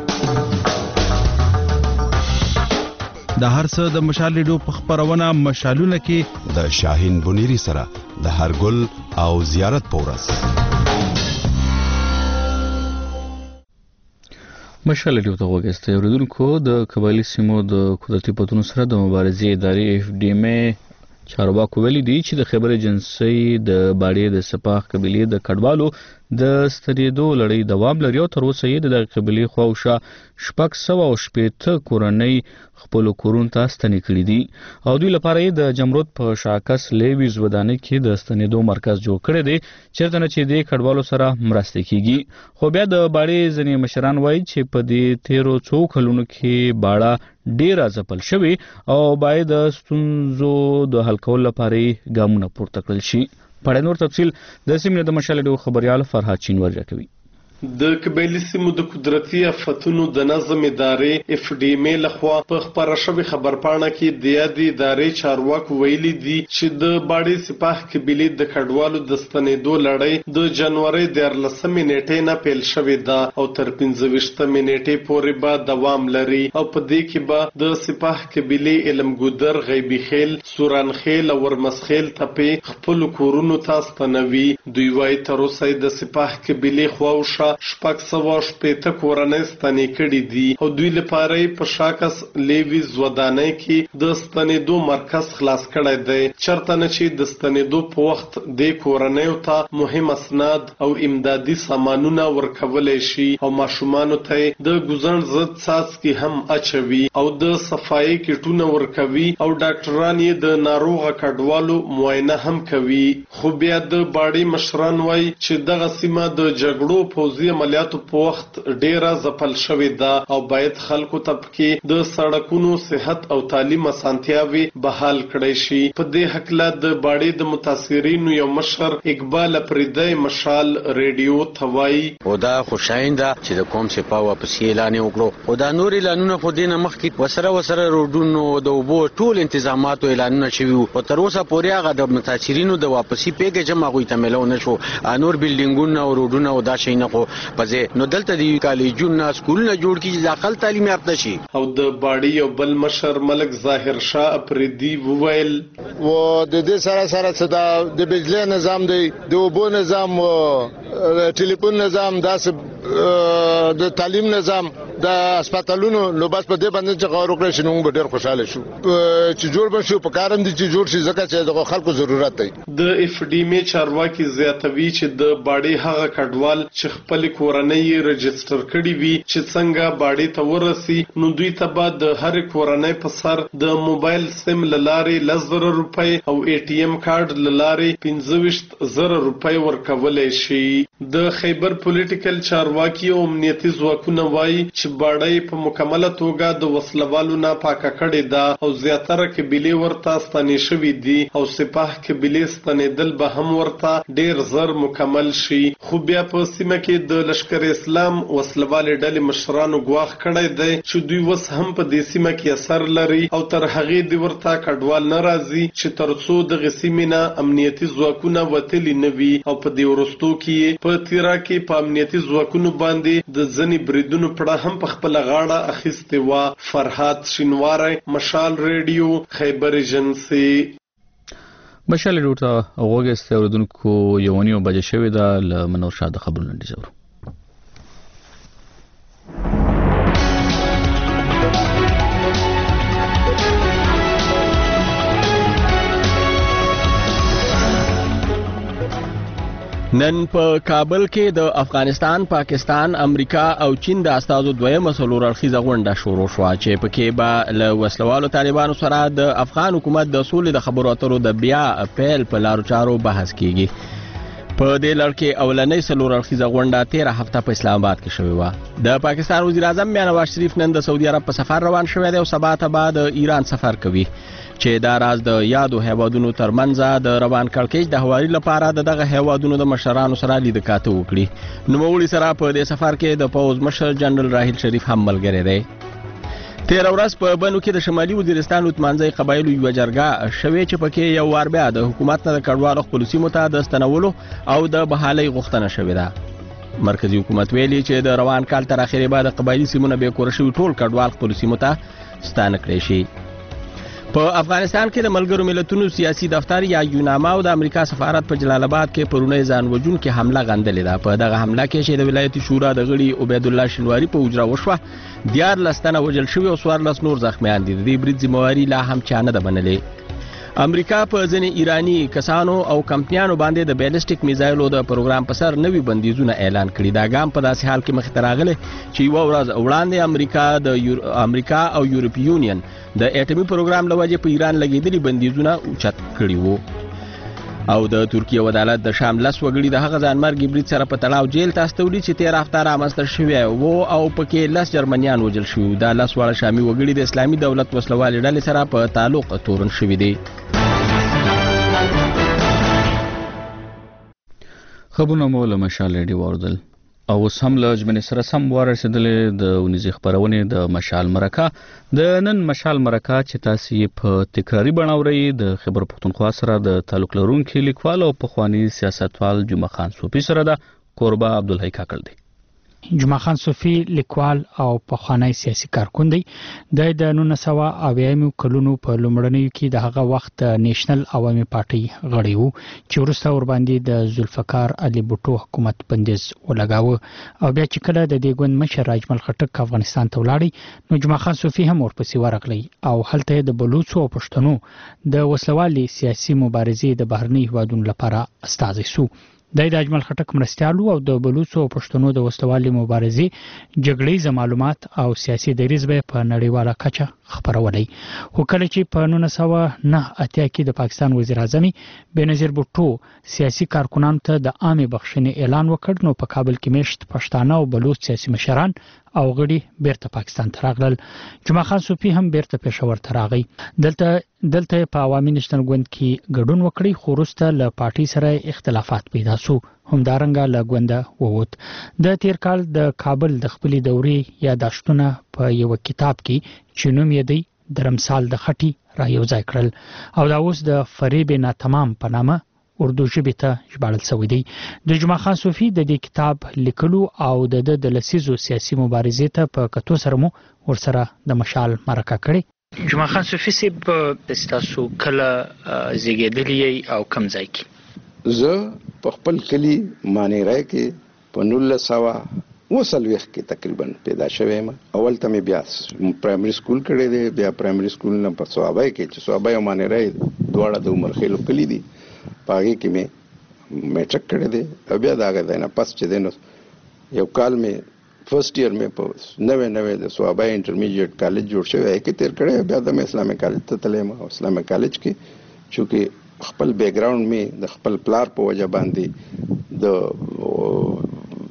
د هر څه د مشال ریډیو په خبرونه مشالونه کې د شاهین بنيري سره د هرګل او زیارت پورس. مشال ریډیو ته وګورئ. اوریدونکو د قبایلی سیمو د قدرتي پتونو سره د مبارزې ادارې FDM چارواکو ویلي دي چې د خیبر ایجنسۍ د باړې د سپاح قبیلې د کډوالو د ستنېدو لړۍ دوام لري او تر اوسه یې د قبیلې خواوشا 680 کورنۍ خپل کورونو ته ستنې کړې دي او دوی لپاره د جمرود په شاکس لیویز ودانۍ کې د ستنېدو مرکز جوړ کړی دی چیرته نه چې د کډوالو سره مرسته کیږي. خو بیا د باړې ځینې مشران وایي چې په دې 13 څو کلونو کې باړه ډیره ځپل شوې او باید د ستونزو د حل کولو لپاره ګامونه پورته کړل شي. په نور تفصیل د سیمې د مشال ریډیو خبريال فرهاد چینور راکوي. د قبایلی سیمو د قدرتي آفتونو د نظم ادارې FDM لخوا په خبره شوی خبرپاڼه کې د یادې ادارې چارواکو ویلي دي چې د باړې سپاح قبیلې د کډوالو د ستنېدو لړۍ د جنوري 14 نیټې نه پیل شوې ده او تر 15 نیټې پورې به دوام لري او په دې کې به د سپاح قبیلې علمګودر، غیبی خیل، سوران خیل او ورمسخیل تپې خپل کورونو ته ستنوي. دوی وايي تر اوسه د سپاح قبیلې خواوشا 680 کورنۍ ستنې کړې دي او دوی لپاره په شاکس لیویز ودانۍ کې د ستنېدو مرکز خلاص کړی دی چرته نه چې د ستنېدو په وخت د کورنۍ ته مهم اسناد او امدادي سامانونه ورکولای شي او ماشومانو ته د ګوزن ضد څاڅکي هم اچوي او د صفایي کټونه ورکوي او ډاکټران یې د ناروغه کډوالو معاینه هم کوي. خو بیا د باړې مشران وایي چې دغه سیمه د جګړو پوځي عملیاتو په وخت ډیره ځپل شوې ده او باید خلکو ته پکې د سړکونو، صحت او تعلیم اسانتیاوي بحال کړي شي. په دې حقله د باړې د متاثرینو یو مشر اقبال پردی مشال ریډیو توای او دا خوشاینده چې د کوم سپاه واپس اعلان وکړو او دا نور اعلانونه خو دینه مخکې وسره روډونو د وبو ټول انتظاماتو اعلانونه شوي او تر اوسه پورې هغه د متاثرینو د واپسی پیګه جمع غوي ته ملو نشو. انور بلډینګونه او روډونه او دا شي نه خو پځه نو دلته د کالجونو سکولونه جوړ کیږي داخل تعلیم یافته شي. او د باړې یو بل مشر ملک ظاهر شاه پردی وویل و د دې سره صدا د بجلی نظام دی، د اوبو نظام، ټلیفون نظام، داس د تعلیم نظام، د هسپتالونو نو بس په دې باندې چې غوړ وکړي شنو به ډېر خوشاله شو چې جوړ بشو په کارم دي چې جوړ شي ځکه چې د خلکو ضرورت دی. د FDM چارواکي زیاتوي چې د باړې هغه کډوال چې خپل کورنۍ رجستر کړي وي چې څنګه باړې ته ورسي نو دوی ته به د هر کورنۍ په سر د موبایل سیم لارې 10,000 روپۍ او ATM کارت لارې 15,000 روپۍ ورکولای شي. د خیبر پولیټیکل چارواکي او امنیتي ځواکونه وایي چې باډۍ په مکمله توګه د وسلوالو نه پاکه کړې ده او زیاتره قبیلې ورته ستنې شوي دي او سپاه قبیلې ستنېدل به هم ورته ډېر زر مکمل شي. خو بیا په سیمه کې د لشکر اسلام وسلوالې ډلې مشرانو ګواښ کړی دی چې دوی اوس هم په دې سیمه کې اثر لري او تر هغې دې ورته کډوال نه راځي چې تر څو دغې سیمې نه امنیتي ځواکونه وتلي نه وي او په دې وروستو کې په تیرا کې په امنیتي ځواکونو باندې د ځینې بریدونو پړه هم په خپله غاړه اخیستې وه. فرهاد شینواری، مشال ریډیو، خیبر ایجنسي. مشال ریډیو ته غوږ ایستی اورېدونکو 1:09 بجې شوې ده. له منور شاه د خبرونو لنډیز اورو. نن په کابل کې د افغانستان، پاکستان، امریکا او چین د استازو دویمه څلور اړخیزه غونډه شروع شوه چې پکې به له وسلوالو طالبانو سره د افغان حکومت د سولې د خبرو اترو د بیا پیل په لارو چارو بحث کیږي. په دې لړ کې اولنۍ څلور اړخیزه غونډه 13 هفته په اسلام آباد کې شوې وه. د پاکستان وزیر اعظم میاں نواز شریف نن د سعودي عرب په سفر روان شوی دی او سبا ته به د ایران سفر کوي چې دا راز د یادو هیوادونو ترمنځ د روان کړکېچ د هواري لپاره دغه هیوادونو د مشرانو سره لید کاته وکړي. نوموړي سره په دې سفر کې د پوځ مشر جنرال راحیل شریف هم ملګری دی. 13 ورځ په بنو کې د شمالي وزیرستان لوتمانځي قبایلو یو جرګه شوې چې پکې یو وار بیا د حکومت نه د کډوالو خپل سیمو ته د ستنولو او د بحالۍ غوښتنه شوې ده. مرکزی حکومت ویلي چې د روان کال تر اخره بعد قبایلی سیمونه به کور شوي ټول کډوال خپل سیمو ته ستانه کړی شي. په افغانستان کې د ملګرو ملتونو سیاسي دفتر یا یوناما او د امریکا سفارت په جلال آباد کې پرونی ځان وجونکې حمله غندلې ده. په دغه حمله کې چې د ولایتي شورا د غړي عبید الله شینواری په اجرا وشوه 14 تنه وژل شوي او 14 نور زخمیان دي. د دې برید ذمہواری لا هم چا نه ده منلې. امریکا په ځینې ایرانی کسانو او کمپنیانو باندې د بیلسټیک میزایلو د پروګرام په سر نوي بندیزونه اعلان کړي. دا ګام په داسې حال کې مخې ته راغلی چې یوه ورځ وړاندې امریکا او یورپي یونین د اټومي پروګرام له وجې په ایران لګېدلي بندیزونه اوچت کړي وو. او د ترکیه عدالت د شام 10 وګړي د هغه ځانمرګي برید سره په تړاو جیل ته استولي چې 13 هفته رامنځته شوی وو او پکې 10 جرمنیان وژل شوي. دا 10 واړه شامي وګړي د اسلامي دولت وسلوالې ډلې سره په تعلق تورن شوي دي. خبرونه مو له مشال ریډیو واردل او اوس هم له ژمنې سره سم ورسېدلې د اونیزې خپرونې د مشال مرکه. د نن مشال مرکه چې تاسو یې په تکراري بڼه اورئ د خیبر پښتونخوا سره د تعلق لرونکي لیکوال او پخوانی سیاستوال جمعه خان صوفي سره ده. کوربه عبدالحی کاکړ دی. جمعه خان صوفي لیکوال او پخوانی سیاسي کارکون دی. د 1990 کلونو په لومړنیو کې د هغه وخت نېشنل عوامي پارټي غړی وو چې وروسته ورباندې د ذوالفقار علي بوټو حکومت بندیز ولګاوه او بیا چې کله د دې ګوند مشر راجمل خټک افغانستان ته ولاړی نو جمعه خان صوفي هم ورپسې ورغلی او هلته د بلوچو او پښتنو د وسلوالي سیاسي مبارزې د بهرني هیوادونو لپاره استازی سو. د اجمل خټک مرستيالو او د بلوچو او پښتنو د وسلوالي مبارزې جګړې معلومات او سیاسي دریځ به په نړیواله کچه خبرولای. خو کله چې په 1989 کې د پاکستان وزیر اعظم بنظیر بوټو سیاسي کارکونانو ته د عامه بخښنې اعلان وکړ نو په کابل کې مشت پښتانه او بلوچ سیاسي مشران او غړي بیرته پاکستان ته راغلل. جمعه خان صوفي هم بیرته پېښور ته راغی. دلته په عوامي نشنل ګوند کې ګډون وکړي خو وروسته له پارټي سره اختلافات پیدا شو. همدارنګه له ګونده ووت. د تیر کال د کابل د خپلې دورې یاداشتونه په یو کتاب کې چې نوم یې دی درمسال د خټي را یو ځای کړل او دا اوس د فریب ناتمام په نامه اردو ژبې ته ژباړل شوی دی. د جمعه خان صوفي د دې کتاب لیکلو او د لسیزو سیاسي مبارزې ته په کتو سره مو ورسره د مشال مرکه کړې. جمعه خان صوفي سیب د تاسو کله زیږیدلی او کم ځای کې؟ زه په خپل کلی مانی رای کې په 1920 کې تقریبا پیدا شوم. اول ته مې بیا پرایمري سکول کړی دی، بیا پرایمري سکول نه په صوابای کې چې صوابای او مانی رای دواړه د عمر خېلو کلی دي پاګه کې مې میټرک کړی دی او بیا دا غځای نه پس چې دینو یو کال مې فرست ایئر مې په 99 د صوابای انټرمیډیټ کالج جوړ شوی کې تیر کړی. بیا د اسلامي کالج ته تلم او اسلامي کالج کې چونکه خپل بیک گراوند می د خپل پلار په وجه باندې د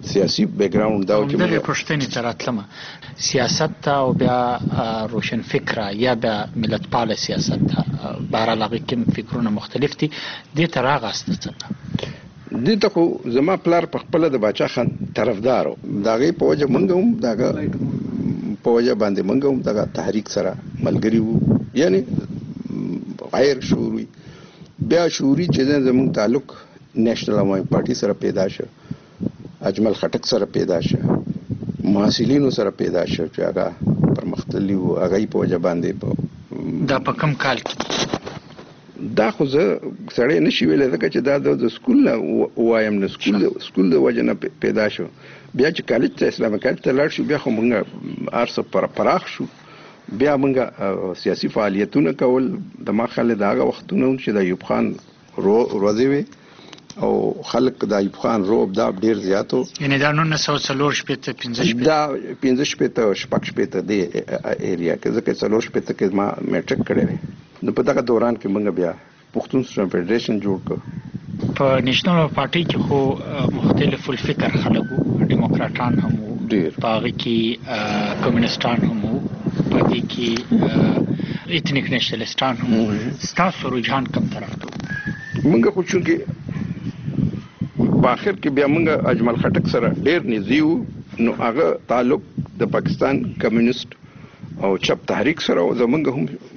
سیاسي بیک گراوند دا چې موږ پښتني تراتلمه سیاست ته او بیا روشن فکره یا بیا ملت پال سیاست ته بهر علاوه کوم فکرونه مختلف دي د تراغاست څنګه دې ته خو زما پلار په خپل د باچا خان طرفدارو داغه په وجه مونږ هم داغه په وجه باندې مونږ هم دغه تحریک سره ملګری وو یعنی غیر شعوري بیا شعوري چې زموږ تعلق نېشنل عوامي پارټي سره پیدا شو اجمل خټک سره پیدا شو محصلینو سره پیدا شو چې هغه پرمختللی وو هغه په وجه باندې دا په کم کال کې دا خو زه سړی نشي ویلی ځکه چې دا د سکول نه وایم نه سکول د وجه نه پیدا شو بیا چې کالج ته اسلامي کالج ته لاړ شو بیا خو موږ ارڅه پراخ شو بیا موږ سیاسي فعالیتونه کول د ما خلک د هغه وختونه چې د ایوب خان روزي وي او خلک د ایوب خان روب دا ډیر زیاتو یعنی دا 1940 شپته 15 دا 15 شپته شپږ شپته د ایریا کې ځکه 40 شپته کې ما میټریک کړی نو په دغه دوران کې موږ بیا پښتون سټوډنټ فدریشن جوړ کړ په نېشنل پارټي کې خو مختلف الفکر خلکو دیموکراټان هم ډیر پاغي کې کمیونستان هم په دې کې ایتنیک نېشنلستان هم ستاسو رجحان کم طرف ته موږ خو چې په اخر کې بیا موږ اجمل خټک سره ډیر نږدې نو هغه تعلق د پاکستان کمیونست او چپ تحریک سره او زمونږ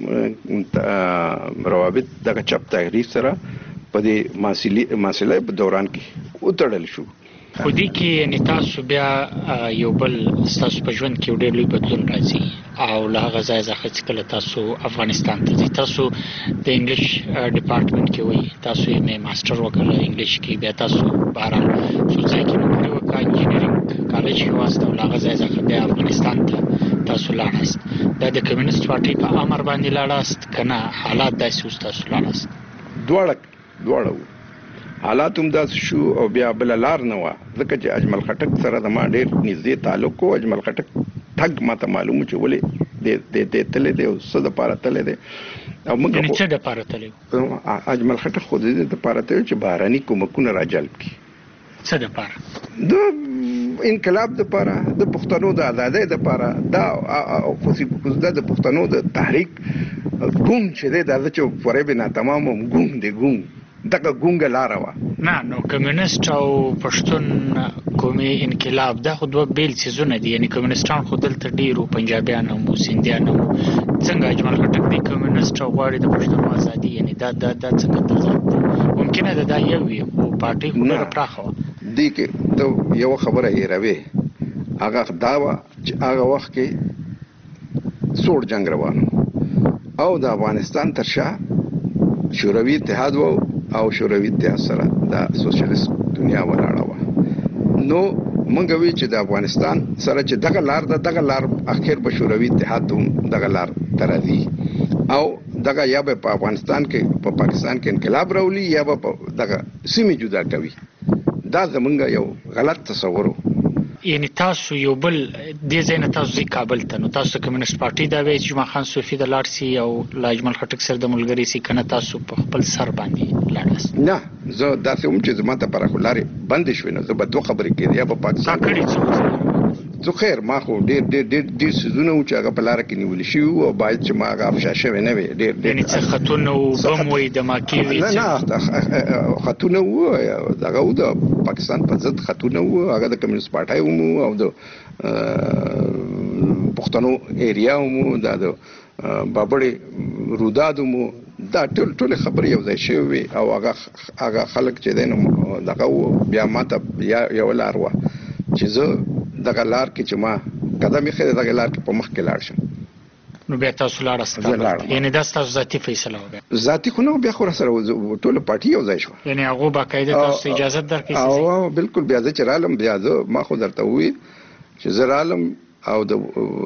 هم روابط دغه چپ تحریک سره په دې مسله په دوران کې وتړل شو خو دې کې یعنی تاسو بیا یو بل تاسو په ژوند کې ډېر لوی بدلون راځي او له هغه ځای څخه چې کله تاسو افغانستان ته ځئ تاسو د انګلیش ډپارټمنټ کې وایي تاسو یې ماستر وکړل انګلیش کې بیا تاسو بهرحال څو ځای کې نوکري وکړه انجینرینګ کالج کې واست او له هغه ځای څخه بیا افغانستان ته تاسو لاړاست دا د کمیونست پارټي په امر باندې لاړاست که نه حالات داسې اوس تاسو لاړاست دواړه حالات هم داسې شو او بیا بله لار نه وه ځکه چې اجمل خټک سره زما ډېر نږدې تعلق و اجمل خټک ټګ ماته معلوم چې ولې د تللی دی او څه دپاره تللی دی او موږ یعنې څه دپاره تللی و اجمل خټک خو د دې دپاره تللی چې بهرني کومکونه راجلب کړي څه دپاره د انقلاب دپاره د پښتنو د ازادۍ دپاره دا خصوصا د پښتنو د تحریک ګونګ چې دی دا چې فریب ناتمام هم ګونګ دی ګونګ دغه ګونګه لاره وه نه نو کمیونست او پښتون قومي انقلاب دا خو دوه بیل څیزونه دي یعنی کمیونستان خو دلته ډېرو پنجابیان هم سیندیان هم څنګه اجمل خټک دی کمیونست او غواړي د پښتنو ازادي یعنی دا څنګه تضاد دی ممکنه ده دا یو وي خو پارټي خو ډېره پراخه وه دې کې ته یوه خبره هېروې هغه دا وه چې هغه وخت کې سوړ جنګ روان او د افغانستان تر شا شوروي اتحاد و او شوروي اتحاد سره د سوشلیست دنیا ولاړه وه نو مونږ وی چې د افغانستان سره چې دغه لار اخر په شوروي اتحاد هم دغه لار ترازی او دغه یا په افغانستان کې په پاکستان کې انقلاب راولي یا په دغه سیمې جدا کوي دا زمونږ یو غلط تصور یعنی تاسو یو بل دې ځای نه تاسو ځئ کابل ته نو تاسو کمیونست پارټي دا وایي چې جمعه خان صوفي د لاړ سي او له اجمل خټک سره د ملګري سي که نه تاسو په خپل سر باندې لاړاست نه زه داسې هم چې زما دپاره خو لارې بندې شوې نو زه به دوه خبرې کېدې یا په پاکستان څو خیر ما خو ډېر څیزونه وو چې هغه په لاره کې نیولي شوي وو او باید چې ما هغه افشا شوی نه وی یعنې څه خطونه وو بم وایي دماکې وي نه خطونه وو دغه وو د پاکستان په ضد خطونه وو هغه د کمیونست پارټۍ هم وو او د پښتنو ایریا هم وو دا د بابړې روداد هم وو دا ټولې خبرې یو ځای شوې وي او هغه خلک چې دی نو دغه وو بیا ما ته یوه لار وه چې زه دغه لار کې چې ما قدم ایښی دغه لار کې په مخ کې لاړ شم نو بیا تاسو لاړاست یعنې دا ستاسو ذاتي فیصله وه ذاتي خو نه بیا خو راسره ټوله پارټي یو ځای شوه یعنې هغو باقاعده تاسو ته اجازت درکړئ او بالکل بیا زه چې رالم بیا زه ما خو درته وویل چې زه رالم او د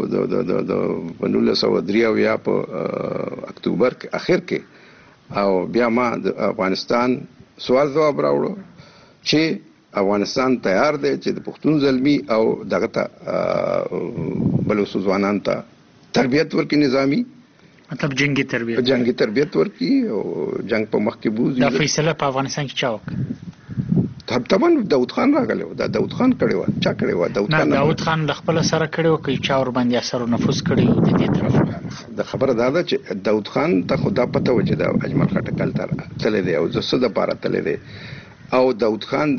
1983 په اکتوبر اخر کې او بیا ما د افغانستان سوال ځواب راوړو چې افغانستان تیار دی چې د پښتون زلمی او دغه ته بلوڅو ځوانانو ته تربیت ورکړي نظامی مطلب جنگي تربیت ورکړي او جنگ په مخ کې بوزي دا فیصله په افغانستان کې چا وکړه طبعا داود خان راغلی دا داود خان کړی و چا کړی و داود خان د خپل سره کړی و چې چا ور باندې اثر او نفوذ کړی و د دې طرف د خبره دا ده چې داود خان ته خدا پته و چې د اجمل خټکل تر تللی دی او زه د پاره تللی دی او داود خان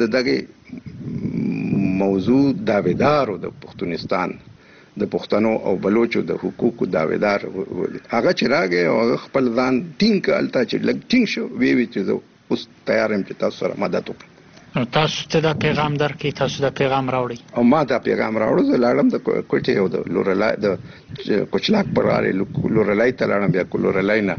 دغه موضوع داویدار د پښتونستان د پښتنو او بلوچو د حقوقو داویدار هغه چې راغی او خپل ځان ټینګ کړل چې لګ ټینګ شو وی چې زه اوس تیار یم چې تاسو سره مدد وکړم. نو تاسو ته دا پیغام درکې تاسو دا پیغام راوړی او ما دا پیغام راوړو زه لاړم د کوټې او د لورلای د کوچلاک پر اړه لورلای ته لاړم بیا لورلای نه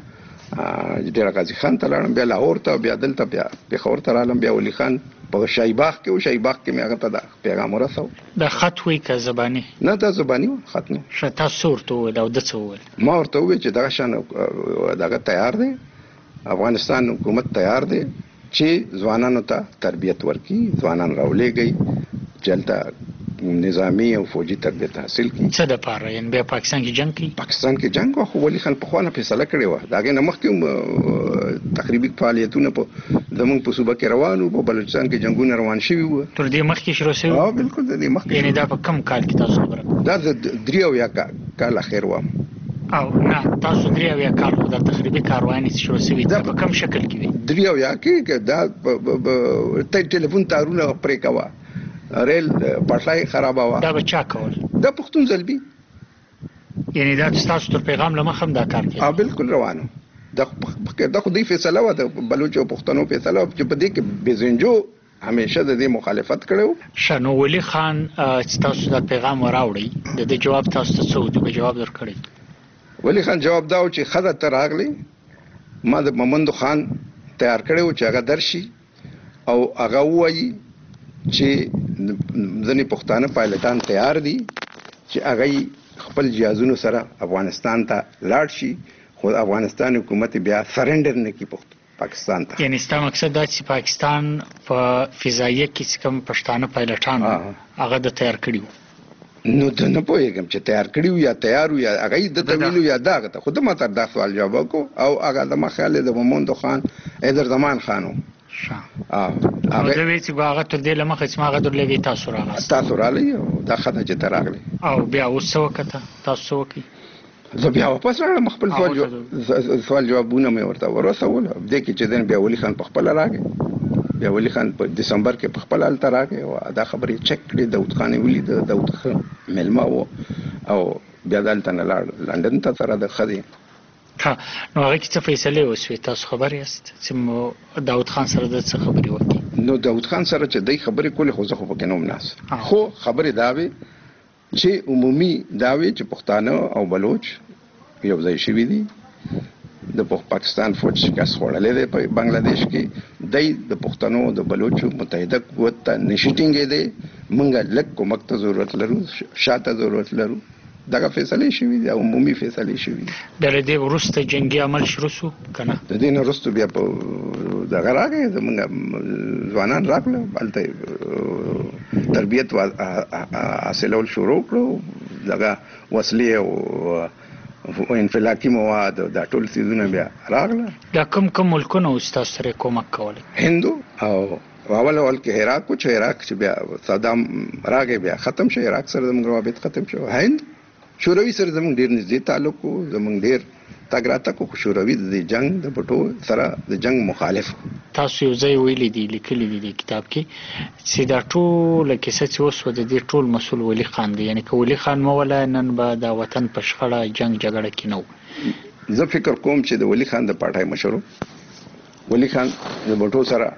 ډیر غازی خان ته لاړم بیا لاهور ته بیا دلته بیا پیښور ته رالم بیا ولی خان په شایباغ کې او شایباغ کې مې هغه ته دا پیغام ورساو. دا خط وی که زبانی نه دا زبانی خط نه شتا صورت او د څه ول ما ورته وی چې دا شان دغه تیار دی افغانستان حکومت تیار دی چې ځوانانو ته تربیت ورکړي ځوانان راولېږي چلته نظامی او فوجي تربیت حاصل کړي. څه د پاره یعنی بیا پاکستان کې جنگ کوي؟ پاکستان کې جنگ خو ولی خان په خوانه فیصله کړې و دا غي مخکې تقریبي فعالیتونه په زمونږ په صوبه کې روانو په بلوچستان کې جنگونه روان شوي وو تر دې مخکې شروع شوي. ها بالکل د دې مخکې یعنی دا په کم کال کې تاسو خبره دا د دریو یا کال اخر و او نه تاسو دریو یا کال خو د تخریبي کاروانی شروع شوي دا په کم شکل کې وي دریو یا کې دا ټلیفون تارونه پرې کوا ریل پټلای خراباوه دا بچا کول دا پښتون زلبي یعنی دا تاسو تر پیغام لمخم دا کار کوي. بالکل روانو دا خو دې فیصله و د بلوچ او پښتنو فیصله چې په دې کې بزنجو همیشه د دې مخالفت کړو. شنو ولی خان چې تاسو دا پیغام وراوړی د دې جواب تاسو ته څه دی جواب درکړی؟ ولی خان جواب داو چې خزه تر راغلی ما د محمد خان تیار کړو چې هغه درشي او هغه وایي چې ځنې پښتانه پایلټان تیار دي چې هغه خپل جهازونو سره افغانستان ته لاړ شي خو افغانستان حکومت بیا سرندر نه کوي پاکستان ته. یعنی ستاسو مقصد دا چې پاکستان په فضایي کې کوم پښتانه پایلټان هغه د تیار کړیو؟ نو ته نه پوهېږم چې تیار کړیو یا تیارو یا هغه د تویلو یا داغه ته خود ما تر دا سوال جواب وکړو او هغه د مخاله د محمد خان ایدر زمان خانو هغه د وی چې هغه تر دې لمخه چې ما هغه درلګي تاسو راغلی دا خدای چې تر راغلی او بیا اوس وکړه تاسو وکړي زه بیا واپس راغلم خپل سوال جوابونه مې ورته ورسول دې کې چې دن بیا ولی خان په خپل راغی بیا ولی خان په دسمبر کې په خپل حالت راغی او دا خبرې چک کړې داود خان ویلي د داود خان ملما او بیا دلته نه لاړ لندن ته سره د خدي نو هغه کې څه فیصله وسوي تاسو خبر یاست چې داود خان سره د څه خبرې وکړي؟ نو داود خان سره چې دای خبرې کولې خو زه خو پکې نوم ناس خو خبرې داوي چې عمومي داوي چې پښتانه او بلوچ یو ځای شوي دي د پاکستان فوج شکست خوړلې ده په بنگلاديش کې د پښتنو د بلوچو متحده قوت ته نشټینګې ده مونږه لک کومک ته ضرورت لرو شاته ضرورت لرو دغه فیصله شوی دی عمومي فیصله شوی د دې ورسته جنگي عمل شروع شو کنه د دې نه ورسته بیا په دغه راغی زمونږ ځوانان راغله بلته تربیت حاصلول شروع کړو دغه وسلې او انفلاکي مواد دا ټول سيزونه بیا راغله. دا کوم ملکونه استاد سره کومک کوله؟ هندو او اول کې عراق کو چې عراق چې بیا صدام راغی بیا ختم شو عراق سره زموږ روابط ختم شو. هند شوروي سره زموږ ډیر نږدې تعلق کو زموږ ډیر تاګراته کو شوروي د جنگ د پټو سره د جنگ مخالف. تاسو یو ځای ویلي دي لیکلي دي کتاب کې چې دا ټول کیسه چې اوس د دې ټول مسول ولی خان دی یعنی که ولی خان مولا نن به د وطن په شخړه جنگ جګړه کې نو زه فکر کوم چې د ولی خان د پټای مشرو ولی خان د پټو سره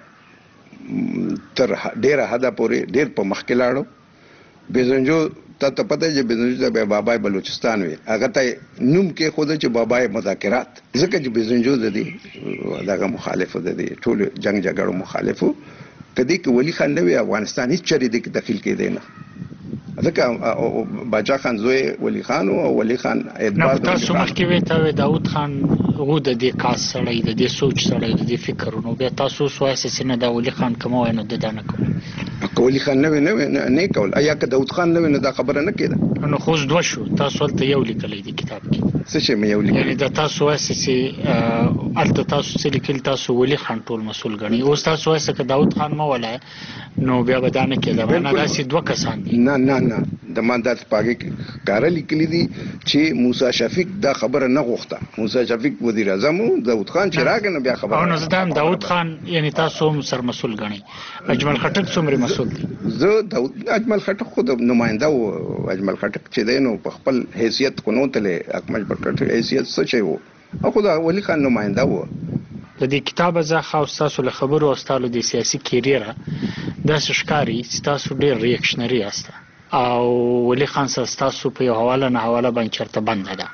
تر ډیره حدا پورې ډیر په مخ کې لاړو بزنجو ته پته چې بزنجو د بابای بلوچستان وي هغه ته نوم کې خود چې بابای مذاکرات ځکه چې بزنجو د دې دغه مخالفو د دې ټول جنگ جګړو مخالفو کدی کې ولی خان نوې افغانستان هیڅ چری د داخل کې دی نه ځکه باچا خان زوی ولی خان او ولی خان اعتبار تاسو مخکې وې ته داود خان غو د دې کاس سړی د دې سوچ سړی د دې فکرونو بیا تاسو سواسه چې نه دا ولی خان کوم ویني د دانه کوم ولی خان نه کول ایا که داود خان نه دا خبره نه کېده نو خو دوه شو تاسو ولته یو لیکلې دی کتاب کې څه چې مې یو لیکل یعنی دا تاسو اساسي الته تاسو چې لیکل تاسو ولی خان ټول مسول غني او تاسو اساسه که داود خان مو ولای نو بیا بدانه کېده نه داسې دوه کسان دي نه د ماندات پاګه کار لیکلي دي چې موسی شفیق دا خبره نه غوښته موسی شفیق وزیر اعظم داود خان چې راغنه بیا خبره او نو زدان داود خان یعنی تاسو سر مسول غني اجمل خټک څومره مسول دي زه د اجمل خټک خود نماینده او اجمل خټک چې دینو په خپل حیثیت کو نو تله اکمل خټک حیثیت څه چي وو او خدا ولی خان نماینده وو د دې کتاب ځا خاصه له خبرو استالو د سیاسي کیریره د شکاري چې تاسو ډېر ریاکشنری یاست او ولی خان سره تاسو په حواله نه حواله باندې چرته بند ده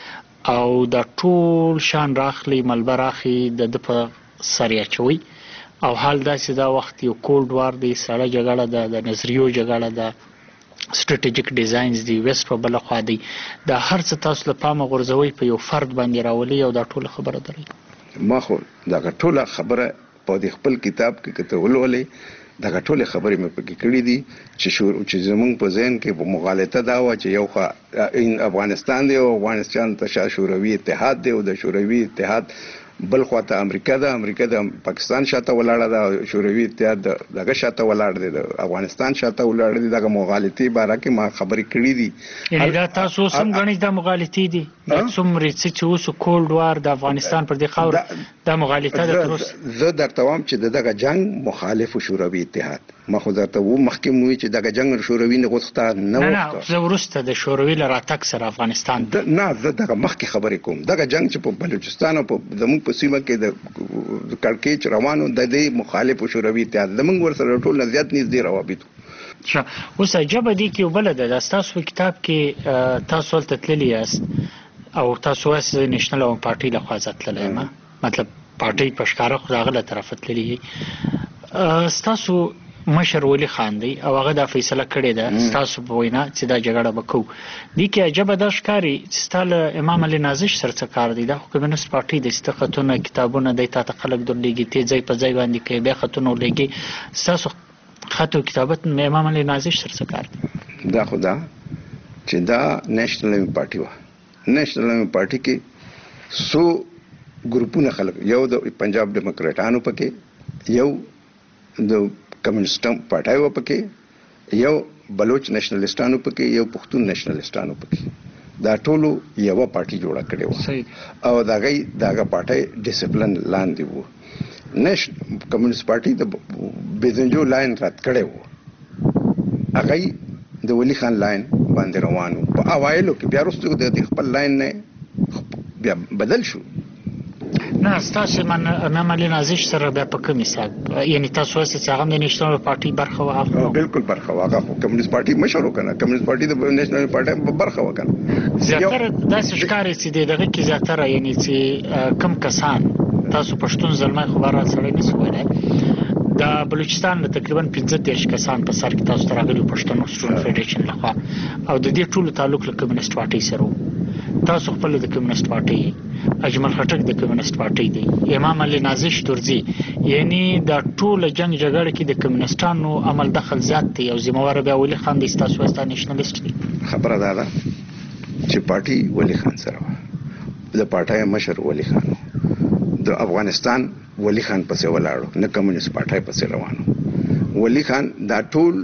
او د ټول شان راخلی ملبراخي د په سریا چوي او حال داسې دا وخت یو کولډ وار دی سړه جګړه ده د نظریو جګړه ده سټریټیجیک ډیزاینز دی ویست په بل خوا دی دا هر څه تاسو له پامه غورځوي په یو فرد باندې راولي او دا ټول خبره دري ما خو دا ټول خبره په دې خپل کتاب کې کته ولولې دا ټول خبرې مې پکې کړې دي چې زمونږ په ذهن کې په مغالطه دا و چې یو افغانستان دی او افغانستان ته شوروي اتحاد دی او د شوروي اتحاد بل خواته امریکا د پاکستان شاته ولاړه ده شوروي اتحاد دغه شاته ولاړ دی د افغانستان شاته ولاړ دی دغه مغالطي باره کې ما خبرې کړې دي یعنی دا تاسو سم غنئ د مغالطي دي د څومره چې اوس کولډ وار د افغانستان پر دې خاور د مغالطه د تروس زه درته وایم چې دغه جنگ مخالف شوروي اتحاد ما خو درته و مخکې مو چې دغه جنگ شوروي نه غوښته نه زه ورسته د شوروي لراتک سره افغانستان نه زه دغه مخکې خبرې کوم دغه جنگ چې په بلوچستان او په زموږ په سیمه کې د کړکېچ روانو د دې مخالف شوروي اتحاد زموږ ورسره ټول زیات نږدې روابط اوس عجبه دي کې وبله ده تاسو په کتاب کې تاسو ولته تللی یاست او تاسو واس نېشنل او پارټي له خوا ځتللی ما مطلب پارټي په ښکاره خو هغه طرف تللی تاسو مشر ولی خان دی او هغه دا فیصله کړې ده تاسو په وینا چې دا جګړه وکړو دي کې عجبه دا ښکاری چې ستاله امام علي نازش سره څه کار دی دا کمیونست پارټي د استخاتونه کتابونه د تا خلک درلېږي ته ځای په ځای باندې کې به خاتون ولېږي تاسو خاطو کتابت امام علي نازش سره څه کار دی دا خدا چې دا نېشنل پارټي و نېشنل پارټي کې سو ګروپونه خلک یو د پنجاب ډیموکراټانو پکې یو د کمیونستانو پارټای و پکې یو بلوچ نېشنلستانو پکې یو پښتون نېشنلستانو پکې دا ټولو یو پارټي جوړه کړې و او داغه پارټای ډیسپلین لاندې وو کمیونست پارټي د بیزنجو لاین رات کړې وو هغه د ولی خان لاین باندې روانو په اوایلو کې بیا وروسته د خپل لاین نه بیا بدل شو نه تاسو امام علي نازش سره بیا په کوم حساب یعنی تاسو چې هغه د نېشنل پارټي برخه واغله بالکل برخه واغله کمیونست پارټي مشر وکنه کمیونست پارټي د نېشنل پارټي برخه وکنه زیاتره داسې ښکاري چې دغه کې زیاتره یعنی چې کم کسان تاسو پښتون زلمه خبره سره نه سوال دا بلوچستان تقریبا 15 کسان په سر کې تاسو تراغلي پښتون سټوډنټ فدریشن لخوا او د دې ټولو تعلق له کمیونست پارټي سره تاسو خپل د کمیونست پارټي اجمل خټک د کمیونست پارټي دی امام علي نازش ترزي یعنی دا ټول جنگ جګړه کې د کمیونستانو عمل دخل زیات دی او ذمہوار به ولی خان د تاسو واستان نېشنلیست دی خبره ده چې پارټي ولی خان سره د پارټای مشر ولی خان د افغانستان ولی خان پسې ولاړو نه کمیونست پارټای پسې روانو ولی خان دا ټول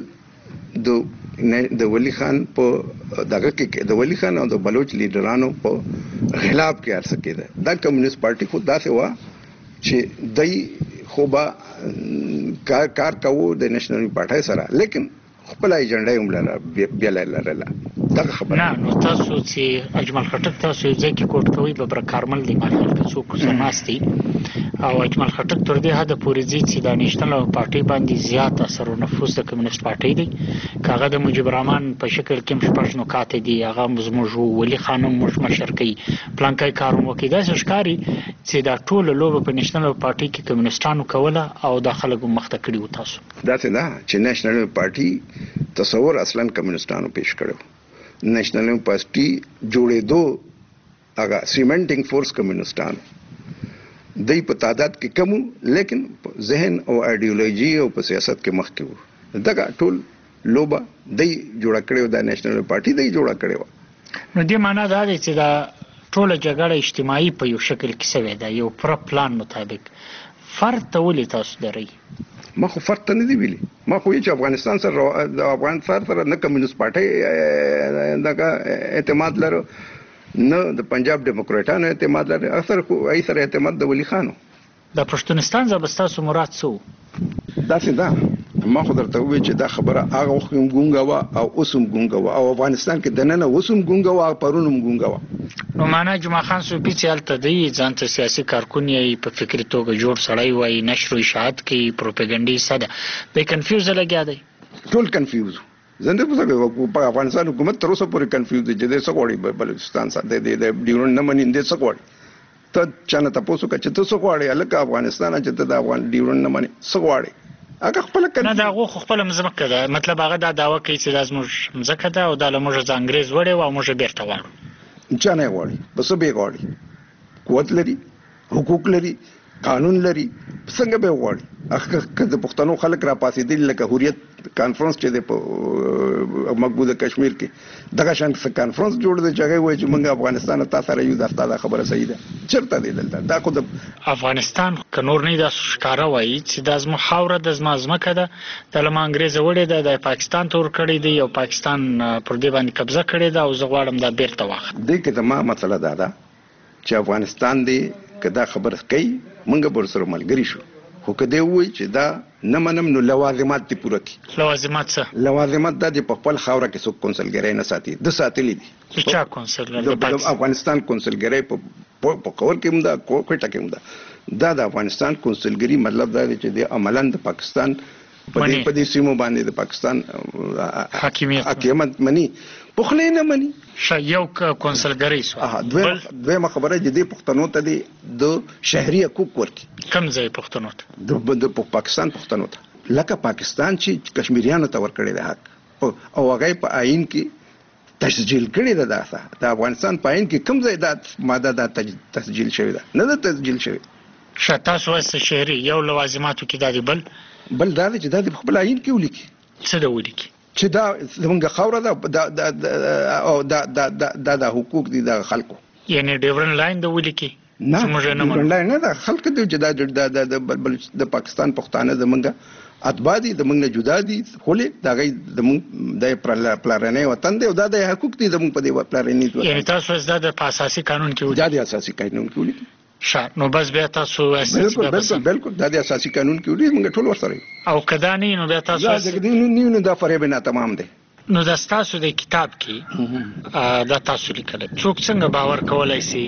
د ولی خان په دغه کې د ولی خان او د بلوچ لیډرانو په خلاف کې ارڅ کېده دا کمیونست پارټي خو داسې و چې دای خو به کار کوو د نېشنل پارټي سره لیکن خپل ایجنډا هم لرله بیا لرله دا خبره نه نو تاسو چې اجمل خټک تاسو ځکه کوټ کوي به برکارمل دی مال کې څوک سماستي او اجمل خټک تر دې حد پورې ځي چې د نېشنل پارټي باندې زیات اثر او نفوذ د کمیونست پارټي دی کاغه د مجيب الرحمن په شکل کې مشپښ نکات دي هغه مزموجو ولی خانم مشر کوي پلانکای کارونه کوي دا ښکاری چې دا ټول لوب په نېشنل پارټي کې کمیونستانو کوله او د خلکو مخته کړیو تاسو دا څه ده چې نېشنل پارټي تصور اصلا کمیونستانو پیش کړو نېشنل پارټي جوړېدو هغه سیمنټینګ فورس کمیونستانو دای په تعداد کې کم لیکن ذهن او ایډیولوژي او په سیاست کې مخکې وو دغه ټول لوبه دی جوړ کړو د نېشنل پارټي دی جوړ کړو. نو دې معنا دا دی چې دا ټول جګړه اجتماعي په یو شکل کې شوې ده یو پر پلان مطابق. فرد ته ولې تاسو درئ؟ ما خو فرد ته نه دی ویلي. ما خو چې افغانستان سره د افغانستان سره نه کمیونست پارټي دغه اعتماد لرو نه د پنجاب ډیموکراټانو اعتماد لري. اکثر خو ای سره اعتماد د ولی خانو. د پښتونستان زبستاسو مراد څه دا څه ده؟ ما خو درته وی چې دا خبره هغه وخت هم ګونګه وا او اوس هم ګونګه وا او افغانستان کې د نن اوس هم ګونګه وا پرون هم ګونګه وا. نو معنا جمعه خان صوفي چې هلته دی ځان ته سیاسي کارکون یې په فکري توګه جوړ سړی وایي نشر و اشاعت کوي پروپاګانډیست ده د کنفیوز لګیا دی. ټول کنفیوز زنده په افغانستان حکومت تر اوسه پورې کنفیوز دی چې د څه بلوچستان سره د ډیورن نه مني د څه غواړي. ته چانه تاسو کا چې تاسو غواړي الکه افغانستان چې ته د افغان ډیورن نه مني څه غواړي هغه خپل نه دا غو خپل مزمکه ده. مطلب هغه دا داوا کوي چې د زموږ مزکه ده او د لموږ د انګريز وړي او موږ بیرته واړو. چانه غواړي بس به غواړي قوت لري حقوق لري قانون لري څنګه به غواړي. هغه د پښتنو خلک را پاسې دي لکه حریت کانفرنس چې د مقبوضه کشمیر کې دغه شان کانفرنس جوړ دی چې هغه وایي چې موږ افغانستان ته سره یو دا خبره صحیح ده چرته دی دلته دا خو د افغانستان کنور نه د ښکارا وایي چې د ازمو خاوره د ازمازمکه ده د لمه انګريز وړي ده د پاکستان تور کړی دی او پاکستان پر دې باندې قبضه کړی ده او زه غواړم دا بیرته واخلم. دې کې د ما مسله ده چې افغانستان دی کدا خبر کوي موږ به سره ملګری شو خو کدی وای چې دا نه منم نو لوازمات تی پوره کی. لوازمات څه؟ لوازمات د په خپل خاوره کې څوک کنسلګری نه ساتي د ساتلې دي. چا کنسلګری د افغانستان کنسلګری په کور کې مده کوټه کې مده دا د افغانستان کنسلګری مطلب دا دی چې د عملاً د پاکستان په دې سیمو باندې د پاکستان حاکمیت مني پخله نه مني. یو کنسلګری سو دویمه خبره چې د پښتنو ته د شهري حقوق ورکي. کم ځای پښتنو ته؟ د پاکستان پښتنو ته لکه پاکستان چې کشمیریانو ته ورکړي د حق او هغه په آئین کې تسجیل کړي ده. د افغانستان په آئین کې کم ځای د ماده د تسجیل شوی ده نه د تسجیل شوی. شتا سوسه شهري یو لوازماتو کې دا بل دا چې دا د خپل آئین کې ولیکي. څه د ولیکي؟ چې دا زمونږ خاوره ده او دا د حقوق دي د خلکو. یعنی ډیورن لاین د ولیکي؟ نه ډیورن لاین نه د خلکو دی چې د پاکستان پښتانه زمونږ اتباع دي زمونږ نه جدا دي خولې دا غي زمونږ د پلارنې وطن دی او دا د حقوق دي زمونږ په دې پلارنې. یعنی تاسو د اساسي قانون کې ولیکي؟ دا د اساسي قانون کې ولیکي. نو بس بیا تاسو بالکل دا د اساسي قانون کې ولیکي موږ ټول ورسره او کدا نه نو بیا تاسو نه دا فریب نه تمام دی. نو د تاسو د کتاب کې دا تاسو لیکل څوک څنګه باور کولای شي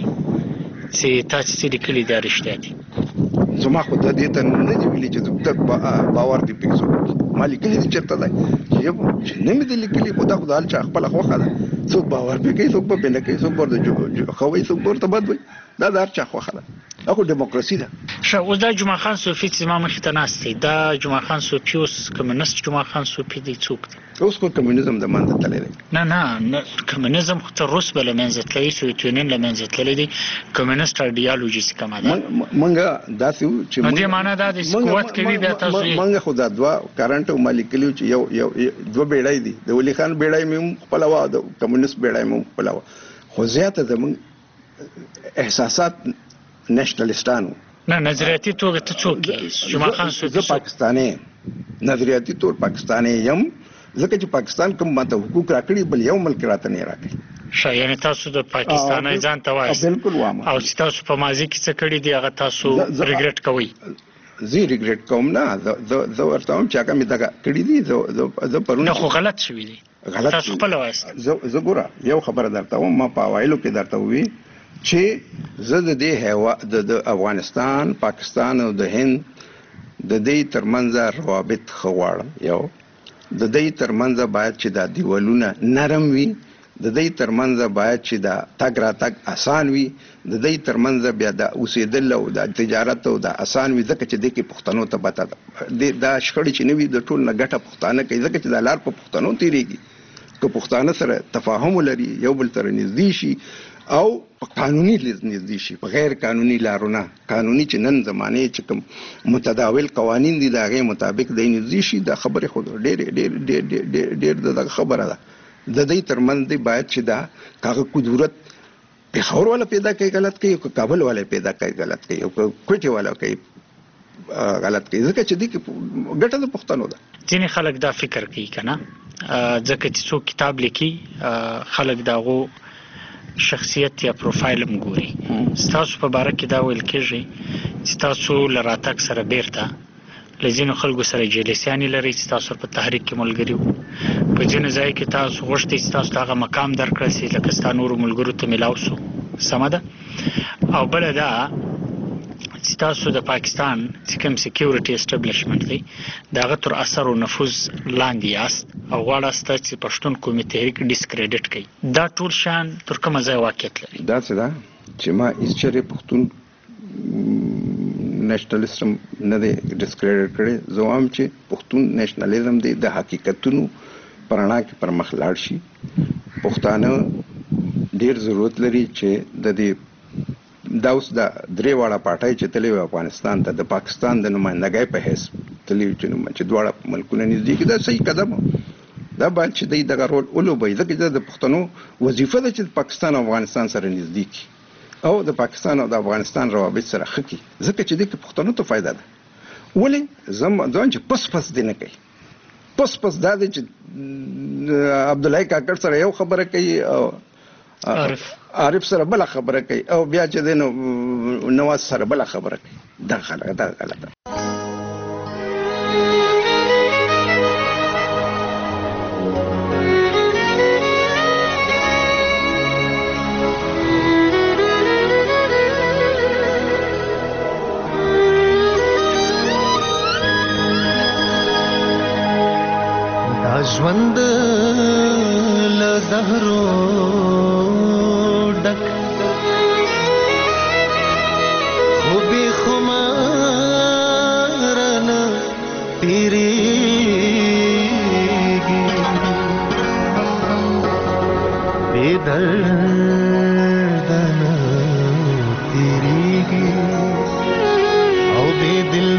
چې تاسو لیکلي دا رښتیا دي؟ زما خو د دې ته نه دی ویلي چې تک باور دی پېښو ما لیکلي دي چرته دی چې نه مې دي لیکلي خو دا خدای چې خپل خوخه ده څوک باور به کوي څوک به نه کوي څوک ورته خوي څوک ورته بد وي دا د هر چا خوخه ده. اخو دیموکراسي ده. اوس دا جمعه خان صوفي چې ما مخې ته ناست دی دا جمعه خان صوفي اوس کمونست جمعه خان صوفي دی څوک دی؟ اوس خو کمونیزم د منځه تللی دی. نه کمونیزم خو تر روس به له منځه تللی سوویت یونین له منځه تللی دی. کمونست ایډیالوژي څه کومه ده؟ موږ داسې وو چې نو دې معنا دا دی چې قوت کوي بیا تاسو موږ خو دا دوه کارنټ او مالیکلیو چې یو دوه بیړۍ دي د ولی خان بیړۍ مې خپل وا د کمونست بیړۍ مې خپل وا خو زیاته زموږ احساسات نېشنلستانو. نه نظریاتي توګه ته څوک یې؟ جمعه خان صوفي زه پاکستاني نظریاتي طور پاکستاني یم ځکه چې پاکستان کوم ماته حقوق راکړي بل یو ملک راته نه راکړي. یعنی تاسو د پاکستاني ځان ته وایي؟ بالکل وایم. او چې تاسو په ماضي کې څه کړي دي هغه تاسو ریګریټ کوئ؟ زه ریګریټ کوم نه زه ورته هم چې هغه مې دغه کړي دي زه پرون نه خو غلط شوي دي تاسو خپل وایست. زه ګوره یو خبره درته وم ما په اوایلو کې درته وی چې زه د دې د افغانستان پاکستان او د هند د دې ترمنځ روابط خواړم. یو د دې ترمنځ باید چې دا دیوالونه نرم وي د دې ترمنځ باید چې دا تګ راتګ آسان وي د دې ترمنځ بیا د اوسېدل او د تجارت او د آسان وي ځکه چې د کې پښتنو ته پته ده دا شخړې چې نوي د ټول نه ګټه پښتانه کوي ځکه چې د لار په پښتنو تیریږي که پښتانه سره تفاهم لري یو بل سره نږدې شي او قانوني نږدې شي، په غیر قانوني لارونه قانوني چې نن زمانه چې کوم متداول قوانین دي دا غي مطابق د نږدې شي. د خبره خو ډېر د خبره ده د دې ترمن دی باید چې دا کاغه قدرت پېښور والا پیدا کوي غلط کوي، او کابل والا پیدا کوي غلط کوي، او کوټي والا کوي غلط کوي، ځکه چې دې ګټه د پښتنو ده. ځینې خلک دا فکر کوي کنه ځکه چې څوک کتاب لیکي خلک داغو شخصیت یا پروفایل هم ګوري. ستاسو په باره کې دا ویل کېږي چې تاسو له راتګ سره بیرته له ځینو خلکو سره جلسیانې لرئ چې تاسو په تحریک کې ملګري وو، په ځینو ځای کې تاسو غوښتئ چې تاسو هغه مقام درکړل شي لکه ستا نورو ملګرو ته میلاو شو. سمه ده. او بله دا چې تاسو د پاکستان چې کوم سکیورټي اسټابلیشمنټ دی د هغه تر اثر او نفوذ لاندې یاست او غواړاست چې پښتون قومي تحریک ډیسکریډټ کړي. دا ټول شان تر کومه ځای واقعیت لري؟ دا څه ده چې ما هیڅ پښتون نېشنلزم نه دی ډیسکریډټ کړي. زه وایم چې پښتون نېشنلزم دی د حقیقتونو پرانا کې پر مخ لاړ شي. پښتانه ډیر ضرورت لري چې د دې دا اوس د درې واړه پارټۍ چې تلې افغانستان ته د پاکستان د نمائندګۍ په حیث تلې چې دواړه ملکونه نږدې کې دا صحیح قدم دا باید چې دوی دغه رول ولوبوي، ځکه چې د پښتنو وظیفه ده چې پاکستان او افغانستان سره نږدې کړي او د پاکستان او د افغانستان روابط سره ښه کړي، ځکه چې دې کې پښتنو ته فایده ده. ولې ځان چې پس دی نه کوي، پس دا دی چې عبدالله کاکړ سره یو خبره کوي او عارف سره بل خبره کوي او بیا چې د نواز سره بل خبره کوي. دا غلطه. ژوند له زهرو ډک خو بې خماره نه تېرېږي، بې درده نه تېرېږي او بې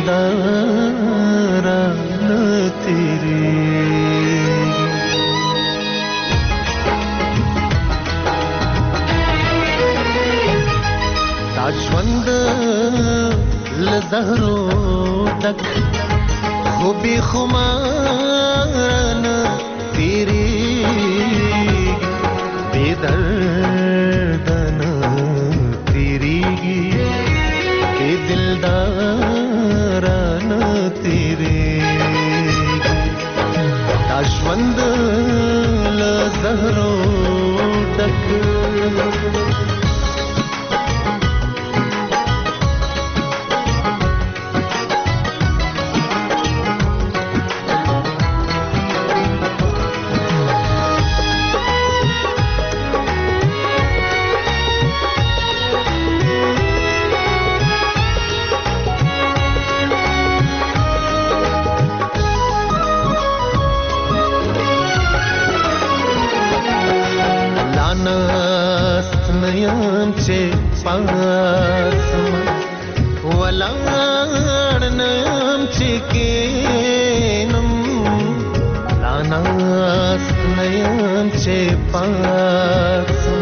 دلداره نه تېرېږي. ژوند له زهرو ډک خو بې خماره نه تېرېږي، بې درده نه تېرېږي، بې دلداره نه تېرېږي. دا ژوند له زهرو ډک یم چې پاسم ولاړ نیم چې کینم، لاناست نیم چې پاسم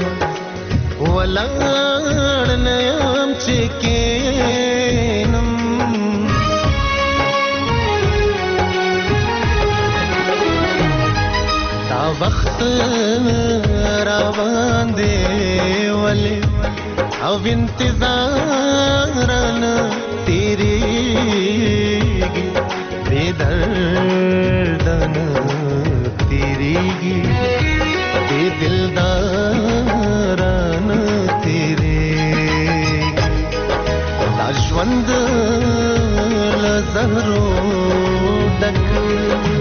ولاړ نیم چې کینم. دا وخت را باندې ولې او انتظار نه تېرېږي، بې درده نه تېرېږي، بې دلداره نه تېرېږي. دا ژوند له زهرو ډک